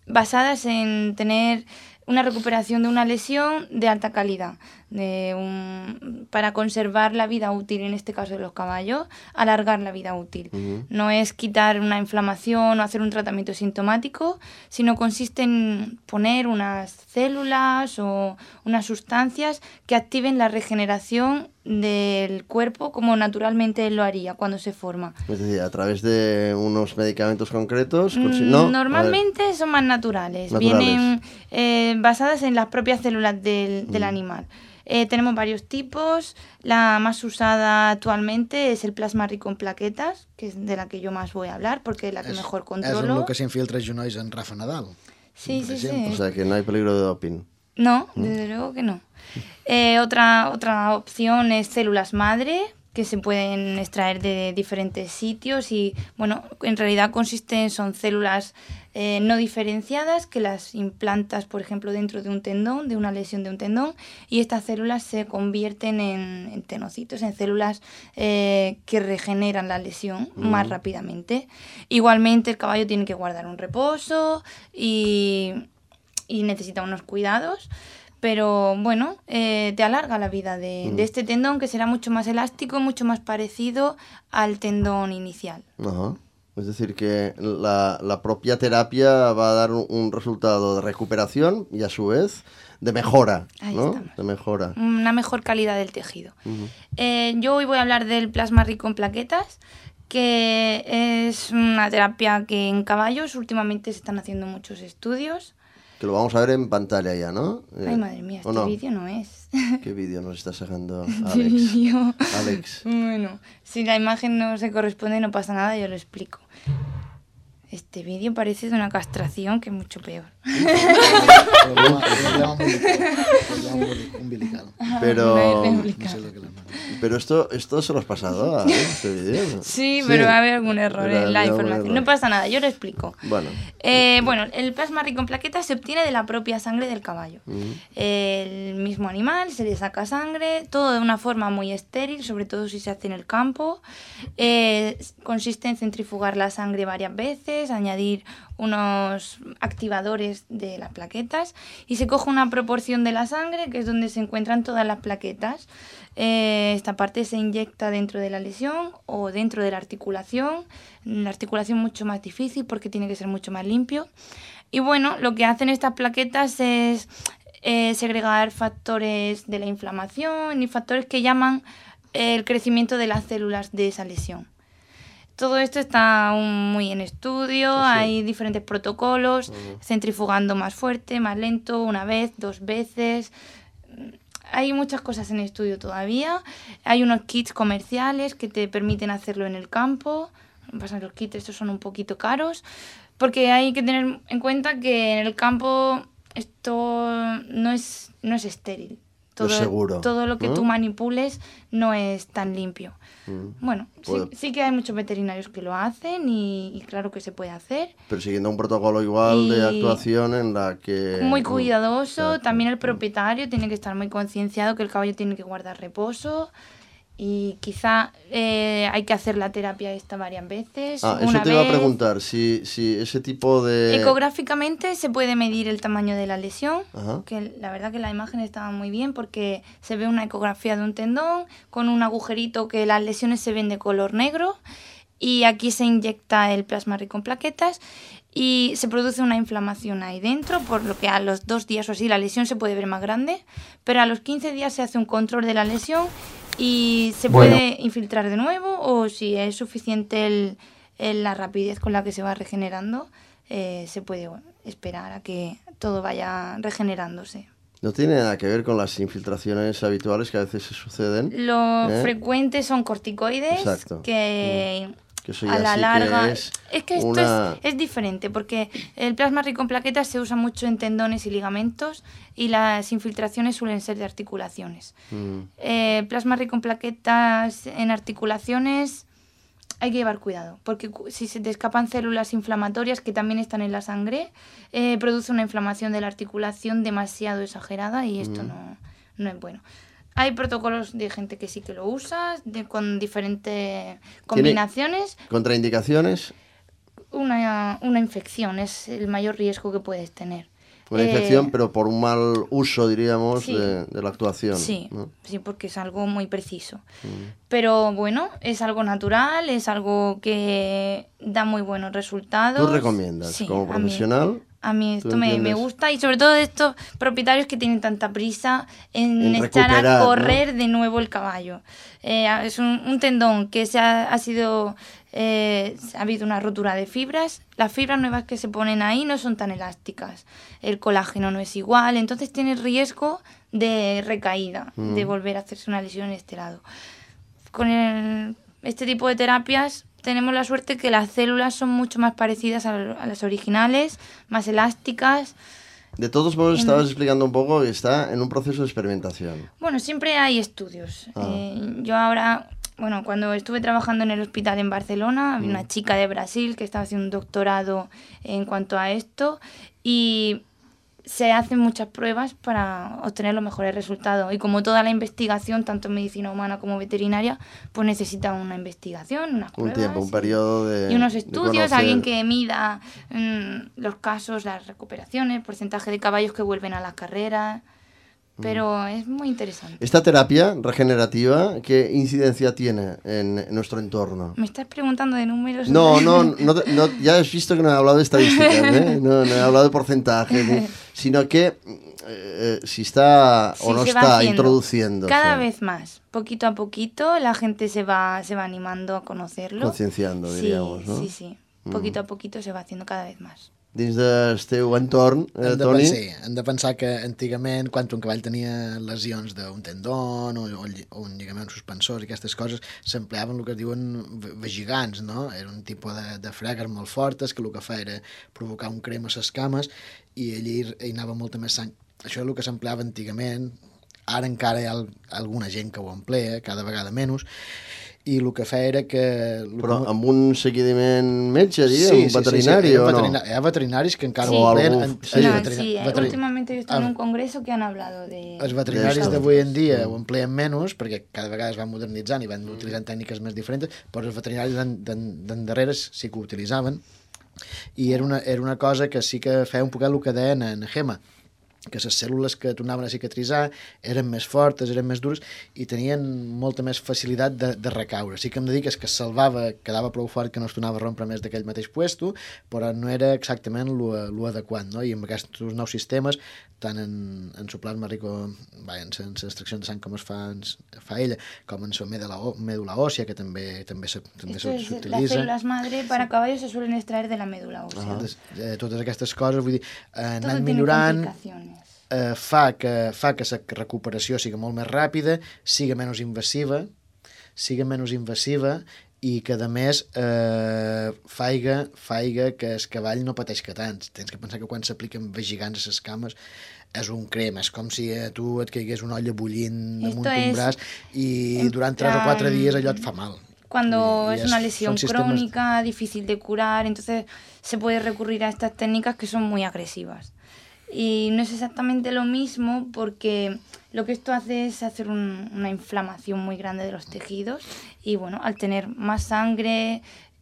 basadas en tener una recuperación de una lesión de alta calidad, de un, para conservar la vida útil, en este caso de los caballos, alargar la vida útil. Uh-huh. No es quitar una inflamación o hacer un tratamiento sintomático, sino consiste en poner unas células o unas sustancias que activen la regeneración del cuerpo como naturalmente lo haría cuando se forma. Es decir, a través de unos medicamentos concretos. ¿No? Normalmente son más naturales, naturales. Vienen eh, basadas en las propias células del, del mm. animal. Eh, tenemos varios tipos. La más usada actualmente es el plasma rico en plaquetas, que es de la que yo más voy a hablar porque es la que es, mejor controlo. És en el que s'infiltra genolls en Rafa Nadal. Sí, sí, sí. O sea que no hay peligro de doping. No, ¿Mm? Desde luego que no. Eh, otra, otra opción es células madre, que se pueden extraer de diferentes sitios y, bueno, en realidad consisten, son células eh, no diferenciadas que las implantas, por ejemplo, dentro de un tendón, de una lesión de un tendón, y estas células se convierten en, en tenocitos, en células eh, que regeneran la lesión mm. más rápidamente. Igualmente el caballo tiene que guardar un reposo y, y necesita unos cuidados. Pero bueno, eh, te alarga la vida de, mm. de este tendón, que será mucho más elástico, mucho más parecido al tendón inicial. Ajá. Es decir, que la, la propia terapia va a dar un, un resultado de recuperación y a su vez de mejora, Ahí ¿no? estamos. De mejora. Una mejor calidad del tejido. Uh-huh. Eh, yo hoy voy a hablar del plasma rico en plaquetas, que es una terapia que en caballos últimamente se están haciendo muchos estudios. Que lo vamos a ver en pantalla ya, ¿no? Ay, eh, madre mía, este no? vídeo no es. ¿Qué vídeo nos está sacando Alex? Vídeo. Alex. Bueno, si la imagen no se corresponde no pasa nada, yo lo explico. Este vídeo parece de una castración, que es mucho peor. Pero, pero esto, esto se lo has pasado a este vídeo, ¿no? Sí, pero sí. Va a haber algún error en la información. No pasa nada, yo lo explico. Bueno, eh, bueno, el plasma rico en plaquetas se obtiene de la propia sangre del caballo. Uh-huh. El mismo animal, se le saca sangre, todo de una forma muy estéril, sobre todo si se hace en el campo. Eh, consiste en centrifugar la sangre varias veces, añadir unos activadores de las plaquetas y se coge una proporción de la sangre, que es donde se encuentran todas las plaquetas. Eh, esta parte se inyecta dentro de la lesión o dentro de la articulación. La articulación mucho más difícil porque tiene que ser mucho más limpio. Y bueno, lo que hacen estas plaquetas es eh, segregar factores de la inflamación y factores que llaman el crecimiento de las células de esa lesión. Todo esto está aún muy en estudio, sí. Hay diferentes protocolos, uh-huh. Centrifugando más fuerte, más lento, una vez, dos veces. Hay muchas cosas en estudio todavía. Hay unos kits comerciales que te permiten hacerlo en el campo. Pasan los kits, estos son un poquito caros, porque hay que tener en cuenta que en el campo esto no es, no es estéril. Todo, seguro, todo lo que ¿no? tú manipules no es tan limpio. Mm. Bueno, sí, sí que hay muchos veterinarios que lo hacen y, y claro que se puede hacer. Pero siguiendo un protocolo igual y de actuación en la que... Muy cuidadoso, mm. También el propietario tiene que estar muy concienciado que el caballo tiene que guardar reposo. Y quizá eh, hay que hacer la terapia esta varias veces. Ah, una eso te vez. iba a preguntar, si, si ese tipo de... Ecográficamente se puede medir el tamaño de la lesión, Ajá. Que la verdad que la imagen estaba muy bien porque se ve una ecografía de un tendón con un agujerito que las lesiones se ven de color negro y aquí se inyecta el plasma rico en plaquetas y se produce una inflamación ahí dentro, por lo que a los dos días o así la lesión se puede ver más grande, pero a los quince días se hace un control de la lesión y se bueno. puede infiltrar de nuevo o si es suficiente el, el, la rapidez con la que se va regenerando, eh, se puede bueno, esperar a que todo vaya regenerándose. No tiene nada que ver con las infiltraciones habituales que a veces se suceden. Lo ¿eh? frecuente son corticoides. Exacto. que... Mm. Que eso a ya la sí larga que es, es que esto una... es, es diferente porque el plasma rico en plaquetas se usa mucho en tendones y ligamentos y las infiltraciones suelen ser de articulaciones. Mm. Eh, plasma rico en plaquetas en articulaciones hay que llevar cuidado porque si se te escapan células inflamatorias que también están en la sangre, eh, produce una inflamación de la articulación demasiado exagerada y esto mm. no, no es bueno. Hay protocolos de gente que sí que lo usa, de, con diferentes combinaciones. ¿Contraindicaciones? una, una infección, es el mayor riesgo que puedes tener. Una Eh, infección, pero por un mal uso, diríamos, sí. de, de la actuación. Sí, ¿no? sí, porque es algo muy preciso. Pero bueno, es algo natural, es algo que da muy buenos resultados. ¿Tú recomiendas Sí, como a mí- profesional? A mí ¿Tú esto me, me entiendes? gusta y sobre todo de estos propietarios que tienen tanta prisa en, En echar recuperar, a ¿no? correr de nuevo el caballo. Eh, es un, un tendón que se ha, ha sido... eh, ha habido una rotura de fibras. Las fibras nuevas que se ponen ahí no son tan elásticas. El colágeno no es igual, entonces tiene riesgo de recaída, Mm. de volver a hacerse una lesión en este lado. Con el- este tipo de terapias tenemos la suerte que las células son mucho más parecidas a, a las originales, más elásticas. De todos modos, En- estabas explicando un poco que está en un proceso de experimentación. Bueno, siempre hay estudios. Ah. Eh, yo ahora, bueno, cuando estuve trabajando en el hospital en Barcelona, había una chica de Brasil que estaba haciendo un doctorado en cuanto a esto y se hacen muchas pruebas para obtener los mejores resultados. Y como toda la investigación, tanto en medicina humana como veterinaria, pues necesita una investigación, unas Un pruebas. tiempo, un y- periodo de Y unos de estudios, conocer. alguien que mida mm, los casos, las recuperaciones, porcentaje de caballos que vuelven a las carreras. Pero es muy interesante. Esta terapia regenerativa, ¿qué incidencia tiene en, en nuestro entorno? ¿Me estás preguntando de números? No, no, no, te- no, ya has visto que no he hablado de estadísticas, ¿eh? no, no he hablado de porcentajes, ni- sino que eh, si está Sí, o no se va está haciendo. introduciendo. Cada vez más, poquito a poquito, la gente se va, se va animando a conocerlo. Concienciando, Sí, diríamos, no? sí, sí. Poquito a poquito se va haciendo cada vez más. Dins del teu entorn, eh, Hem de, Toni, sí, hem de pensar que antigament, quan un cavall tenia lesions d'un tendon o, o, lli- o un lligament suspensor i aquestes coses, s'empleaven el que es diuen ve- vegigants, no? Era un tipus de, de fregues molt fortes que el que feia era provocar un crem a les cames i allí hi anava molta més sang. Això és el que s'empleava antigament. Ara encara hi ha al- alguna gent que ho emplea, cada vegada menys, i el que feia era que... el però que- amb un seguiment metge, diríem, un veterinari hi ha o no? veterina- Hi ha veterinaris que encara Sí. ho O empleen. algú- en- sí. els No, veterina- sí, eh, veterin- últimamente yo estoy en Ah, un congreso que han hablado de... Els veterinaris D'això. d'avui en dia ho empleen menys perquè cada vegada es van modernitzant i van utilitzant tècniques més diferents, però els veterinaris d'en- d'en- d'endarrere sí que ho utilitzaven i era una, era una cosa que sí que feia un poquet el que deien en Gema, que les cèl·lules que tornaven a cicatritzar eren més fortes, eren més dures i tenien molta més facilitat de, de recaure. Sí que em dediques que es salvava, quedava prou fort que no es tornava a rompre més d'aquell mateix puesto, però no era exactament lo, lo adequat, no? I amb aquests nous sistemes, tant en, en su plasma rico, va, en l'extracció de sang com es fa, en, fa ella, com en su médula, ó- médula òssia, que també també se- també Esto es, las s'utilitza. células madre para caballos se suelen extraer de la médula ósea. Des- eh, totes aquestes coses, vull dir, eh, Todo anant tiene millorant, complicaciones. eh, fa que fa que la recuperació sigui molt més ràpida, sigui menys invasiva, sigui menys invasiva i que, a més, eh, faiga, faiga que el cavall no pateix que tant. Tens que pensar que quan s'apliquen vegigants a les cames és un crem, és com si a tu et caigués una olla bullint damunt Esto un es braç i en durant tres o quatre plan- dies allò et fa mal. Cuando Y es es- una lesión son sistemas- crónica, difícil de curar, entonces se puede recurrir a estas técnicas que son muy agresivas. Y no es exactamente lo mismo porque lo que esto hace es hacer un- una inflamación muy grande de los tejidos y bueno, al tener más sangre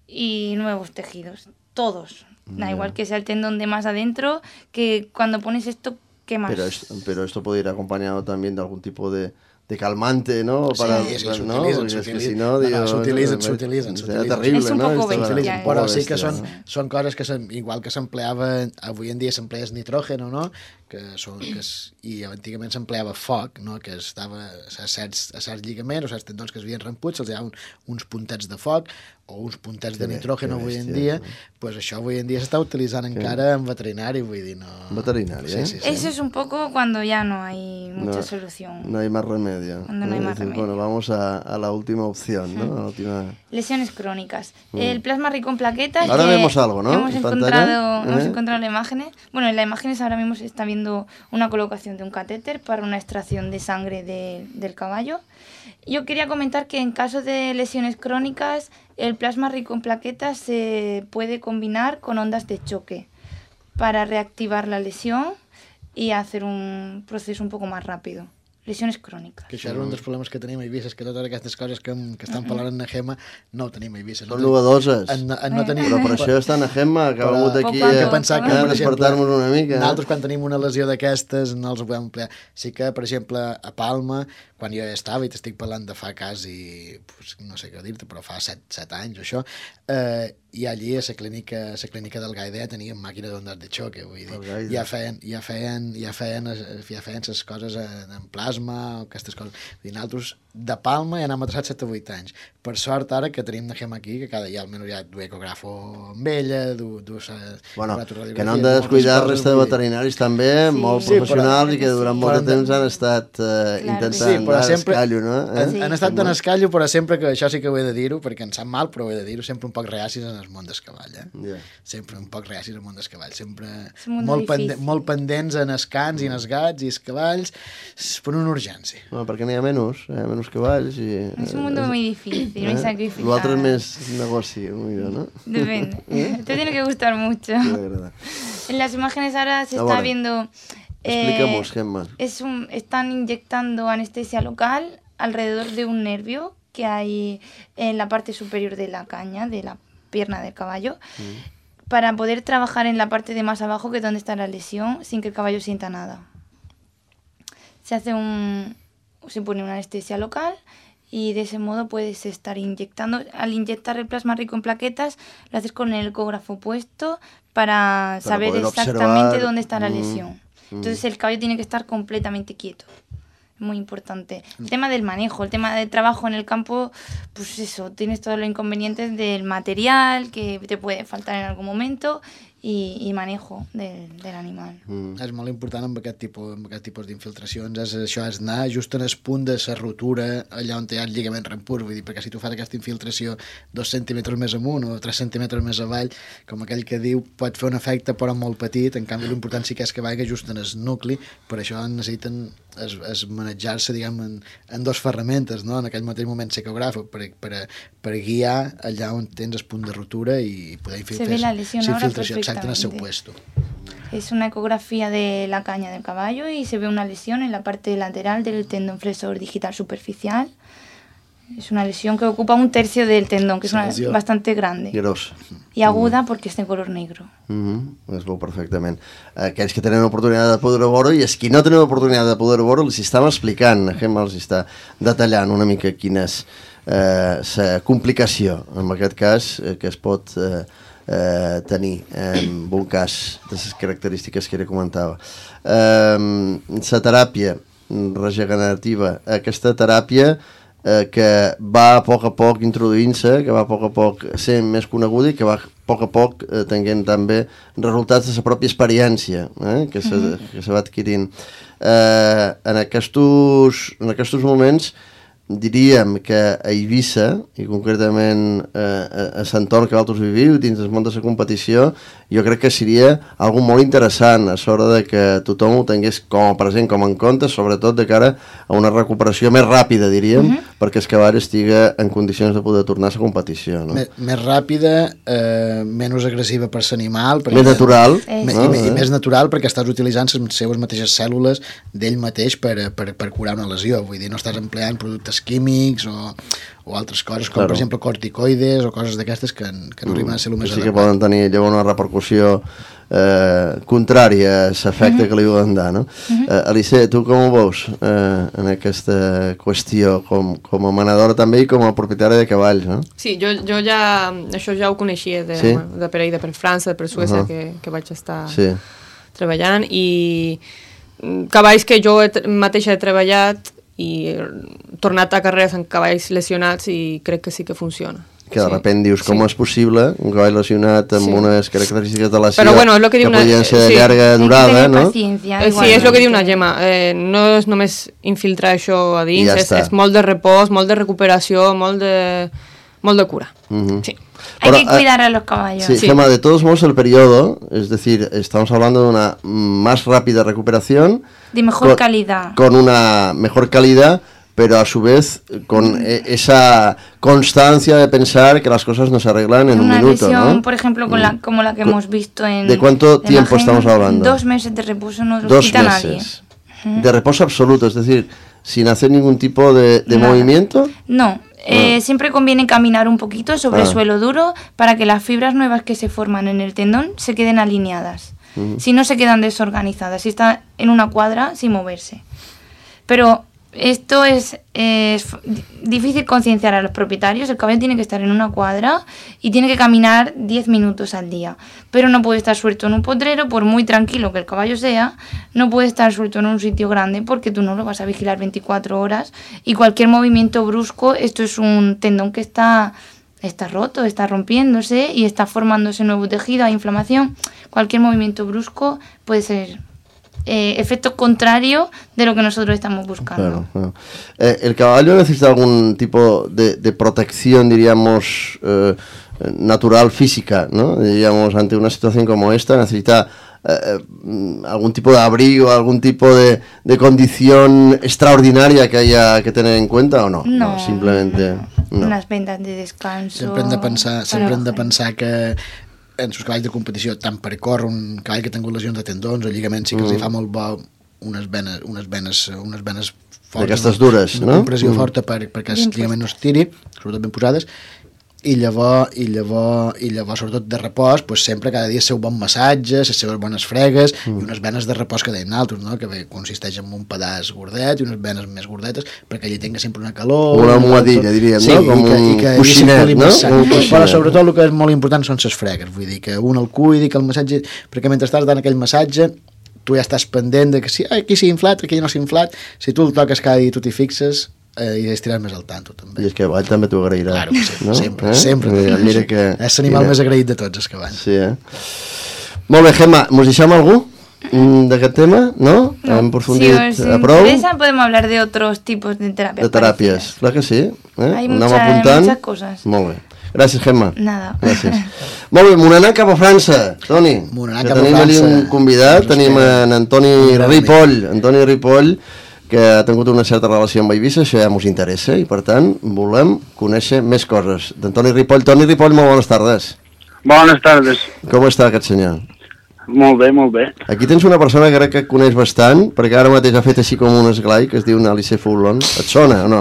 y nuevos tejidos, todos, da igual que sea el tendón de más adentro, que cuando pones esto quemas. Pero, es- pero esto puede ir acompañado también de algún tipo de, de calmante, ¿no? Sí, sí, para, s'utilitzen, ¿no? Porque es que s'utilitzen. si no, No, no, digo, s'utilitzen, me- s'utilitzen, sería s'utilitzen. terrible, Es un ¿no? poco Esto era bestial. un poco Però sí que bestia, són, ¿no? són coses que s'em- igual que s'empleava avui en dia s'emplea el nitrógeno, no? Que són, que es, i antigament s'empleava foc, no? Que estava a certs, a certs lligaments o certs tendons que es havien romputs, se'ls un, uns puntets de foc o uns puntets de Que bé- nitrógeno que avui en bèstia, dia, això. pues això avui en dia s'està utilitzant encara en veterinari, vull dir, no... Veterinari, sí, eh? sí, sí. Eso es un poco cuando ya no hay mucha No, solución. No hay más remedio. Cuando no hay Es más decir, remedio. Bueno, vamos a, a la última opción, ¿no? A la última... Lesiones crónicas. El plasma rico en plaquetas. Ahora que vemos algo, ¿no? Hemos En encontrado, pantalla, hemos ¿eh? encontrado las imágenes. Bueno, en las imágenes ahora mismo se está viendo una colocación de un catéter para una extracción de sangre de- del caballo. Yo quería comentar que en caso de lesiones crónicas, el plasma rico en plaquetas se puede combinar con ondas de choque para reactivar la lesión y hacer un proceso un poco más rápido. lesiones crónicas. Que això és un dels problemes que tenim a Eivissa, és que totes aquestes coses que, que estan parlant en Najema no ho tenim a Eivissa. Són novedoses. En, en no tenim... Però per això està Najema, que ha hagut aquí a a, pensar que, a per exemple, despertar-nos una mica. Nosaltres, quan tenim una lesió d'aquestes, no els ho podem emplear. Sí que, per exemple, a Palma, quan jo ja estava, i t'estic parlant de fa quasi, pues, no sé què dir-te, però fa set, set anys o això, eh, i allí a la clínica, a la clínica del Gaidea teníem màquina d'ondes de xoque, vull dir, ja feien, ja feien, ja feien, ja feien les coses en, en plasma o aquestes coses. Vull dir, nosaltres de Palma ja n'hem atrasat set o vuit anys. Per sort, ara que tenim Najema aquí, que cada dia almenys ja du ecografo amb ella, du, du sa, bueno, que no han de descuidar la resta de veterinaris també, sí. molt sí, professionals però, i que durant molt de temps han estat uh, intentant sí, anar d'escallo, no? Eh? Han, han estat d'escallo, però sempre que això sí que ho he de dir-ho, perquè em sap mal, però ho he de dir-ho, sempre un poc reacis en el món del cavall, eh? Yeah. Sempre un poc reacis en el món del cavall, sempre molt, pende, molt pendents en els cans i en els gats i els cavalls, per una urgència. Bueno, perquè n'hi ha menys, hi ha menys cavalls i... Es un mundo muy difícil, muy eh? sacrificado. L'altre és més negoci, millor, ¿no? Depende. ¿Eh? Te tiene que gustar mucho. En las imágenes ahora se está viendo... Explícamos, Gemma. Es un, están inyectando anestesia local alrededor de un nervio que hay en la parte superior de la caña, de la pierna del caballo, mm. para poder trabajar en la parte de más abajo, que es donde está la lesión, sin que el caballo sienta nada. Se hace un... se pone una anestesia local y de ese modo puedes estar inyectando. Al inyectar el plasma rico en plaquetas, lo haces con el ecógrafo puesto para, para saber exactamente observar. Dónde está la lesión. Mm. Entonces el caballo tiene que estar completamente quieto. Muy importante. El tema del manejo, el tema del trabajo en el campo, pues eso, tienes todos los inconvenientes del material que te puede faltar en algun momento i, i manejo del, del animal. Mm. És molt important amb aquest tipus, amb aquest tipus d'infiltracions, és això, és anar just en el punt de la rotura, allà on hi ha el lligament rampur, vull dir, perquè si tu fas aquesta infiltració dos centímetres més amunt o tres centímetres més avall, com aquell que diu, pot fer un efecte però molt petit, en canvi l'important sí que és que vagi just en el nucli, per això necessiten es, es manejar-se, diguem, en, en dos ferramentes, no? En aquell mateix moment l'ecografo, per, per, per guiar allà on tens el punt de rotura i poder infiltrar. Se ve la lesión ahora perfectamente. Exacte, en el seu puesto. Es una ecografía de la caña del caballo y se ve una lesión en la parte lateral del tendón flexor digital superficial. Es una lesión que ocupa un tercio del tendón, que es una, bastante grande. Grossa. I aguda mm. perquè és de color negro. Mm-hmm. Es veu perfectament. Aquells que tenen l'oportunitat de poder-ho veure i els que no tenen l'oportunitat de poder-ho veure els estàvem explicant, Gemma els està detallant una mica quina és eh, la complicació, en aquest cas, eh, que es pot eh, eh, tenir en un cas de les característiques que era comentava. Eh, la teràpia regenerativa, aquesta teràpia eh, que va a poc a poc introduint-se, que va a poc a poc sent més coneguda i que va a poc a poc eh, tenint també resultats de la pròpia experiència eh, que, se, mm-hmm. que se va adquirint. Eh, en, aquestos, en aquests moments diríem que a Eivissa, i concretament eh, a l'entorn que vosaltres viviu, dins del món de la competició, jo crec que seria algo molt interessant a l'hora de que tothom ho tingués com a present, com en compte, sobretot de cara a una recuperació més ràpida, diríem, uh-huh. perquè el cavall estigui en condicions de poder tornar a la competició. No? Més, més ràpida, eh, menys agressiva per l'animal. Més natural. Eh, no? I, i més natural perquè estàs utilitzant les seves mateixes cèl·lules d'ell mateix per, per, per curar una lesió. Vull dir, no estàs empleant productes químics o, o altres coses, com claro. Per exemple corticoides o coses d'aquestes que, que no arriben a ser el més sí adequat. Que poden tenir llavors una repercussió eh, contrària a l'efecte uh-huh. que li volen dar, no? Uh-huh. Eh, Alice, tu com ho veus eh, en aquesta qüestió, com, com a manadora també i com a propietària de cavalls, no? Sí, jo, jo ja, això ja ho coneixia de, sí? de per ahí, de per França, de per Suècia, uh-huh. que, que vaig estar sí. treballant, i cavalls que jo he, mateixa he treballat i tornat a carreres amb cavalls lesionats i crec que sí que funciona. Que de sobte dius, com sí. és possible un cavall lesionat amb sí. unes característiques de lesió bueno, que, que una... podien ser sí. de llarga durada, no? Eh, sí, és el que diu una Gemma, eh, no és només infiltrar això a dins, ja és, és molt de repòs, molt de recuperació, molt de, molt de cura. Uh-huh. Sí. Hay Pero, que cuidar a los caballos. Sí, sí. Gemma, de todos modos el periodo, es decir, estamos hablando de una más rápida recuperación. De mejor con, calidad. Con una mejor calidad, pero a su vez con mm. esa constancia de pensar que las cosas no se arreglan en una un minuto, lesión, ¿no? por ejemplo, con la, como la que hemos visto en... ¿De cuánto en tiempo estamos hablando? Dos meses de reposo no lo Dos quita meses. nadie. De reposo absoluto, es decir... sin hacer ningún tipo de, de movimiento? No, eh, ah. siempre conviene caminar un poquito sobre ah. suelo duro para que las fibras nuevas que se forman en el tendón se queden alineadas. Uh-huh. Si no, se quedan desorganizadas, si está en una cuadra sin moverse. Pero esto es, es difícil concienciar a los propietarios. El caballo tiene que estar en una cuadra y tiene que caminar diez minutos al día. Pero no puede estar suelto en un potrero, por muy tranquilo que el caballo sea, no puede estar suelto en un sitio grande porque tú no lo vas a vigilar veinticuatro horas y cualquier movimiento brusco, esto es un tendón que está, está roto, está rompiéndose y está formándose nuevo tejido, hay inflamación. Cualquier movimiento brusco puede ser... Eh, efecto contrario de lo que nosotros estamos buscando. Claro, claro. Eh, ¿El caballo necesita algún tipo de, de protección, diríamos, eh, natural, física, ¿no? Diríamos, ante una situación como esta, necesita eh, algún tipo de abrigo, algún tipo de, de condición extraordinaria que haya que tener en cuenta o no? No, no simplemente... No. No. Unas vendas de descanso... Sempre hem de pensar, sempre hem de pensar que en els cavalls de competició, tant per córrer un cavall que ha tingut lesions de tendons o lligaments, sí que mm. els fa molt bo unes venes, unes venes, unes venes fortes. D'aquestes dures, una, no? Una compressió mm. forta per, perquè el ben lligament no es tiri, sobretot ben posades, i llavors, i llavors, i llavors sobretot de repòs, pues, sempre cada dia el seu bon massatge, les seves bones fregues mm. i unes venes de repòs que dèiem nosaltres, no? Que bé, consisteix en un pedaç gordet i unes venes més gordetes perquè allí tingui sempre una calor. Una almohadilla, diríem, sí, no? Com que, un que coixinet, no? Un coixinet. Però sobretot el que és molt important són les fregues, vull dir que un el cuidi, que el massatge, perquè mentre estàs dant aquell massatge tu ja estàs pendent de que si aquí s'ha inflat, aquí no s'ha inflat, si tu el toques cada dia i tu t'hi fixes eh, i estiràs més al tanto també. I és que el cavall també t'ho agrairà. Claro, sempre, no? sempre, eh? sempre. Mira, mira que... És l'animal més agraït de tots, els cavalls. Sí, eh? Molt bé, Gemma, mos deixem algú d'aquest tema? No? No. Hem aprofundit si os a prou? interesa, podemos hablar de otros tipos de terapias. De teràpies, clar que sí. Eh? Hay Anem mucha, apuntant. muchas cosas. Molt bé. Gràcies, Gemma. Nada. Gràcies. Molt bé, m'ho anar cap a França, Toni. M'ho anar que cap a tenim França. allí un convidat, tenim en Antoni Ripoll. Antoni Ripoll, que ha tingut una certa relació amb Eivissa, això ja ens interessa, i per tant volem conèixer més coses. D'Antoni Ripoll. Toni Ripoll, molt bones tardes. Bones tardes. Com està aquest senyor? Molt bé, molt bé. Aquí tens una persona que crec que coneix bastant, perquè ara mateix ha fet així com un esglai, que es diu Alice Foulon. Et sona o no?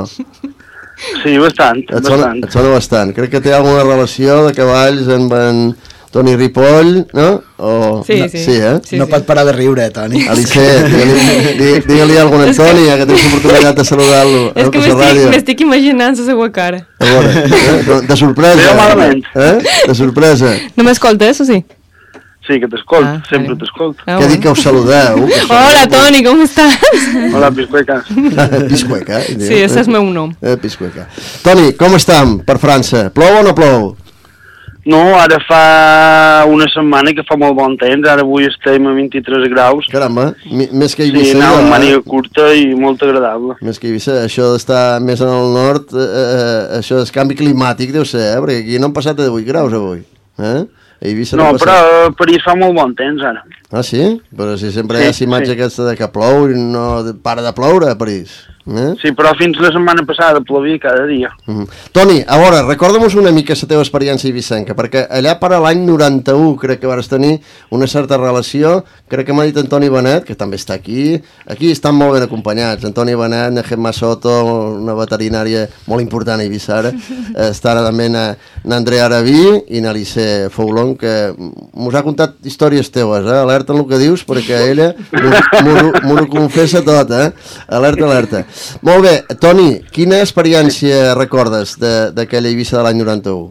Sí, bastant, et sona, bastant. Et sona bastant. Crec que té alguna relació de cavalls amb en Toni Ripoll, no? O... Sí, no, sí. sí, eh? Sí, no sí. pot parar de riure, Toni. Alice, digue-li digue alguna Antoni, ja que tens oportunitat de saludar-lo. És que m'estic m'estic imaginant la seva cara. A veure, eh? de sorpresa. Veu malament. Eh? De sorpresa. No m'escoltes, o sí? Sí, que t'escolto, Ah, sempre vale. t'escolto. Ah, Què dic que us saludeu? Que Hola, Toni, com estàs? Hola, Piscueca. Piscueca, eh? Sí, ese és el meu nom. Eh, Piscueca. Toni, com estem per França? Plou o no plou? No, ara fa una setmana que fa molt bon temps, ara avui estem a vint-i-tres graus. Caramba, mi- més que Sí, Eivissa. anava amb ja, màniga eh? curta i molt agradable. Més que Eivissa, això d'estar més en el nord, eh, eh, això del canvi climàtic deu ser, eh? Perquè aquí no han passat de divuit graus avui. Eh? A Eivissa No, no però passa... a París fa molt bon temps, ara. Ah, sí? Però si sempre Sí, hi ha la imatge sí. aquesta de que plou i no para de ploure a París. Eh? Sí, però fins la setmana passada plovia cada dia. Mm. Toni, a veure, recorda'm una mica la teva experiència eivissenca, perquè allà per a l'any noranta-u crec que vas tenir una certa relació, crec que m'ha dit Antoni Benet, que també està aquí, aquí estan molt ben acompanyats, Antoni Benet, na Gemma Soto, una veterinària molt important a Eivissa ara, està ara també na, na Andrea Araví i na Alice Foulon, que mos ha contat històries teues, eh? Alerta en el que dius, perquè ella m'ho ho confessa tot, eh? Alerta, alerta. Molt bé, Toni, quina experiència recordes d'aquella Eivissa de l'any noranta-u?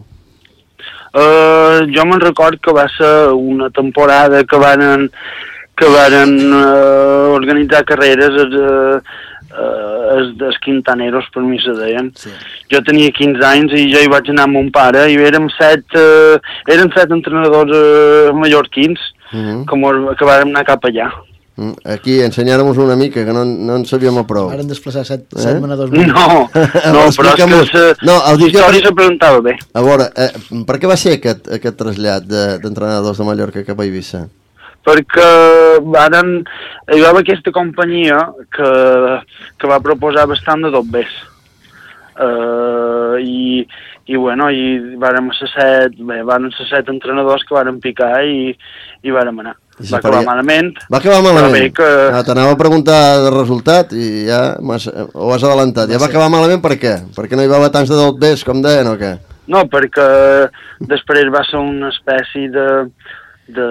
Uh, jo me'n record que va ser una temporada que varen, que varen uh, organitzar carreres els, uh, uh, els, els quintaneros, per mi se deien. Sí. Jo tenia quinze anys i jo hi vaig anar amb mon pare i érem set, uh, eren set entrenadors uh, mallorquins uh -huh. que, mos, que vàrem anar cap allà. Aquí, ensenyar-nos una mica, que no, no en sabíem a prou. Varen desplaçar set, Eh? set manadors. No, no, però és que la No, el dic que- història se presentava bé. A veure, eh, per què va ser aquest, aquest trasllat de- d'entrenadors de, de Mallorca cap a Eivissa? Perquè varen, hi va haver aquesta companyia que, que va proposar bastant de dobbers. Uh, i, i bueno, i vàrem ser set, bé, varen ser set entrenadors que varen picar i, i vàrem anar. Va acabar malament. Va acabar malament. Bé que... Ah, t'anava a preguntar del resultat i ja ho has adelantat. Ja va acabar malament per què? Perquè no hi va haver tants de dolbers, com deien, o què? No, perquè després va ser una espècie de... de,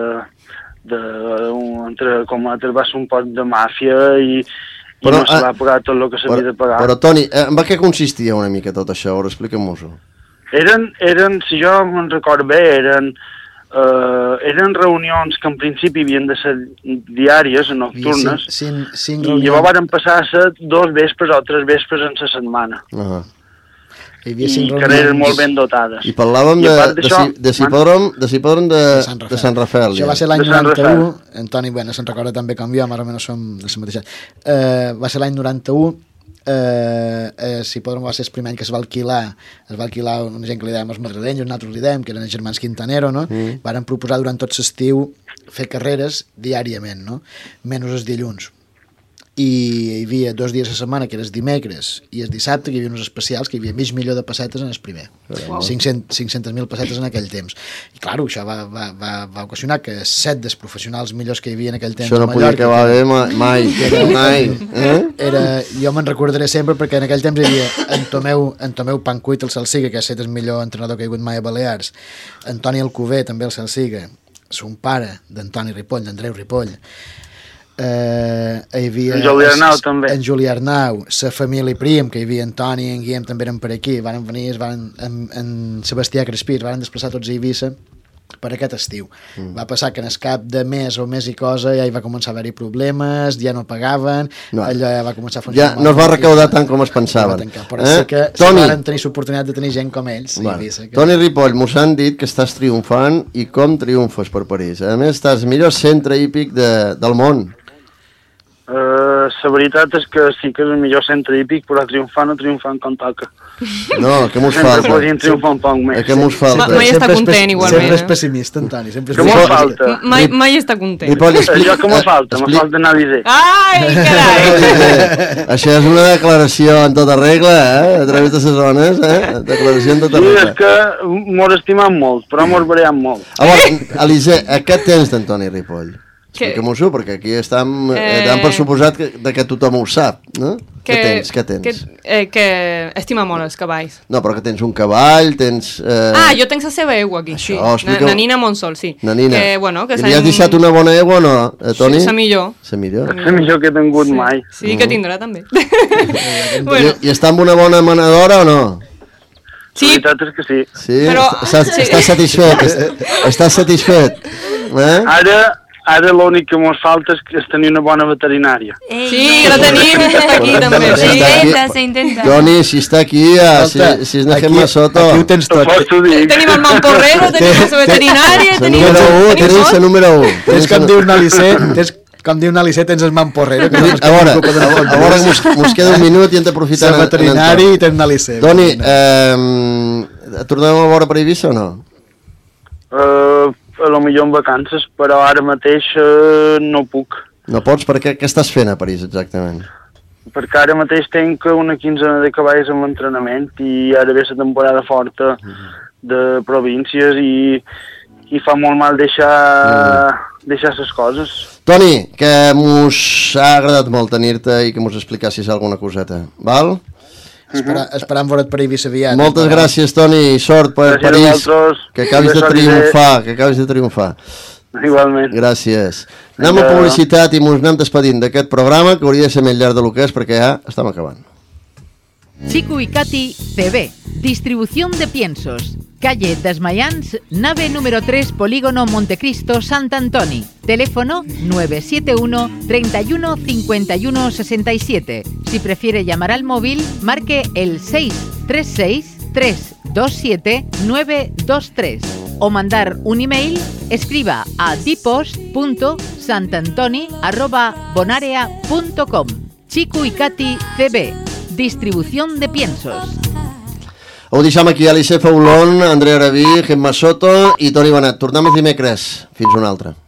de un, entre cometes, va ser un poc de màfia i, i però, no se va pagar tot el que s'havia de pagar. Però, Toni, en què consistia una mica tot això? Ara explica-m'ho-ho. Eren, eren, si jo me'n record bé, eren... Uh, eren reunions que en principi havien de ser diàries, nocturnes, cinc, cinc, cinc i llavors varen passar a ser dos vespres o tres vespres en la setmana. Uh -huh. I, I carreres molt ben dotades. I parlàvem I de, de, si, de Sipòdrom de, Sipòdrom de, de, Sant de Sant Rafael. Això ja. Va ser l'any noranta-u, Antoni, bueno, se'n recorda també com jo, més o menys som de la mateixa. Uh, va ser l'any noranta-u, Eh, eh, si podem va ser el primer any que es va alquilar es va alquilar una gent que li dèiem els madrilenys, nosaltres li dèiem, que eren els germans Quintanero, no? Mm. Varen proposar durant tot l'estiu fer carreres diàriament, no? Menys els dilluns. I hi havia dos dies a la setmana, que era el dimecres i el dissabte, que hi havia uns especials, que hi havia mig milió de pessetes en el primer. Wow. cinc-centes mil pessetes en aquell temps. I, clar, això va, va, va, va ocasionar que set dels professionals millors que hi havia en aquell temps això no a Mallorca... Això no podia acabar bé mai, era, mai. Eh? Era, jo me'n recordaré sempre perquè en aquell temps hi havia en Tomeu, en Tomeu Pancuit, el Salsiga, que ha estat el millor entrenador que hi ha hagut mai a Balears, Antoni Alcover, també el Salsiga, son pare d'Antoni Ripoll, d'Andreu Ripoll, Uh, hi havia en Juli Arnau es, també en Juli Arnau, la família Prim, que hi havia Antoni i en Guillem també eren per aquí, van venir van, en, en Sebastià Crespí, van desplaçar tots a Eivissa per aquest estiu. Mm. Va passar que en el cap de mes o mes i cosa ja hi va començar a haver-hi problemes, ja no pagaven, no. Allò ja va començar a funcionar. Ja no es va recaudar tant com es pensava. Però eh? sí que Toni... van tenir l'oportunitat de tenir gent com ells. Bueno. Eivissa, que... Toni Ripoll, mos han dit que estàs triomfant i com triomfes per París. A més, estàs el millor centre hípic de, del món. Uh, la veritat és que sí que és el millor centre hípic, però triomfant o triomfant com toca. No, que mos falta. Sempre podríem triomfar un poc més. Que mos falta. Mai està content, igualment. Sempre és pessimista, Antoni. Sempre és que mos falta. Mai, mai està content. Ripoll, explica... Jo que me falta, me falta anar a l'I D. Ai, carai! Això és una declaració en tota regla, eh? A través de les zones, eh? Declaració en tota regla. Sí, és que mos estimam molt, però mos veiem molt. A veure, Elisè, a què tens d'Antoni Ripoll? Explica-m'ho, perquè aquí estem eh... dant per suposat que, que tothom ho sap, no? Que, què tens? Què tens? Que, eh, que estima molt els cavalls. No, però que tens un cavall, tens... Eh... Ah, jo tenc la seva egua aquí, això, sí. Explica... Nanina Montsol, sí. Nanina. Que, bueno, que I li has deixat una bona egua o no, eh, Toni? Sí, la millor. La millor? La millor que he tingut sí. mai. Sí, mm. que tindrà també. bueno. I, I està amb una bona manadora o no? Sí. La veritat és que sí. Sí? Però... Estàs, sí. estàs satisfet? Estàs satisfet? Eh? Ara... Ara l'únic que ens falta és, és tenir una bona veterinària. Ei, sí, la tenim, està aquí també. Sí, s'intenta, s'intenta. Toni, si està aquí, ja, si, si és Najem Soto... Aquí ho tens tot. Tenim el Mamporrero, tenim la veterinària, tenim... La número u, tenim la número u. Tens com diu Nalicé, tens... Com diu Nalicé, tens el Mamporrero. A veure, a veure, mos queda un minut i hem d'aprofitar... El veterinari i tens Nalicé. Toni, tornem a veure per Eivissa o no? Uh... a lo millor en vacances, però ara mateix eh, no puc. No pots? Per què? Què estàs fent a París, exactament? Perquè ara mateix tenc una quinzena de cavalls amb entrenament i ara ve la temporada forta de províncies i, i fa molt mal deixar, mm. deixar les coses. Toni, que mos ha agradat molt tenir-te i que mos explicassis alguna coseta, val? Espera, esperant veure't per Eivissa aviat. Moltes eh? gràcies, Toni, i sort per París, que acabis de triomfar, que acabis de triomfar. Igualment. Gràcies. Anem a publicitat i ens anem despedint d'aquest programa, que hauria de ser més llarg del que és, perquè ja estem acabant. Chico y Katy C B, distribución de piensos. Calle Desmayans, nave número tres, Polígono Montecristo, Sant Antoni. Teléfono nueve siete uno, treinta y uno, cincuenta y uno, sesenta y siete. Si prefiere llamar al móvil, marque el seis tres seis, tres dos siete, nueve dos tres. O mandar un email, escriba a dipost punto santantoni arroba bonarea punto com. Chico y Katy C B, distribución de piensos. Ho deixem aquí, Alice Faulón, Andrea Araví, Gemma Soto i Toni Bonet. Tornem el dimecres. Fins una altra.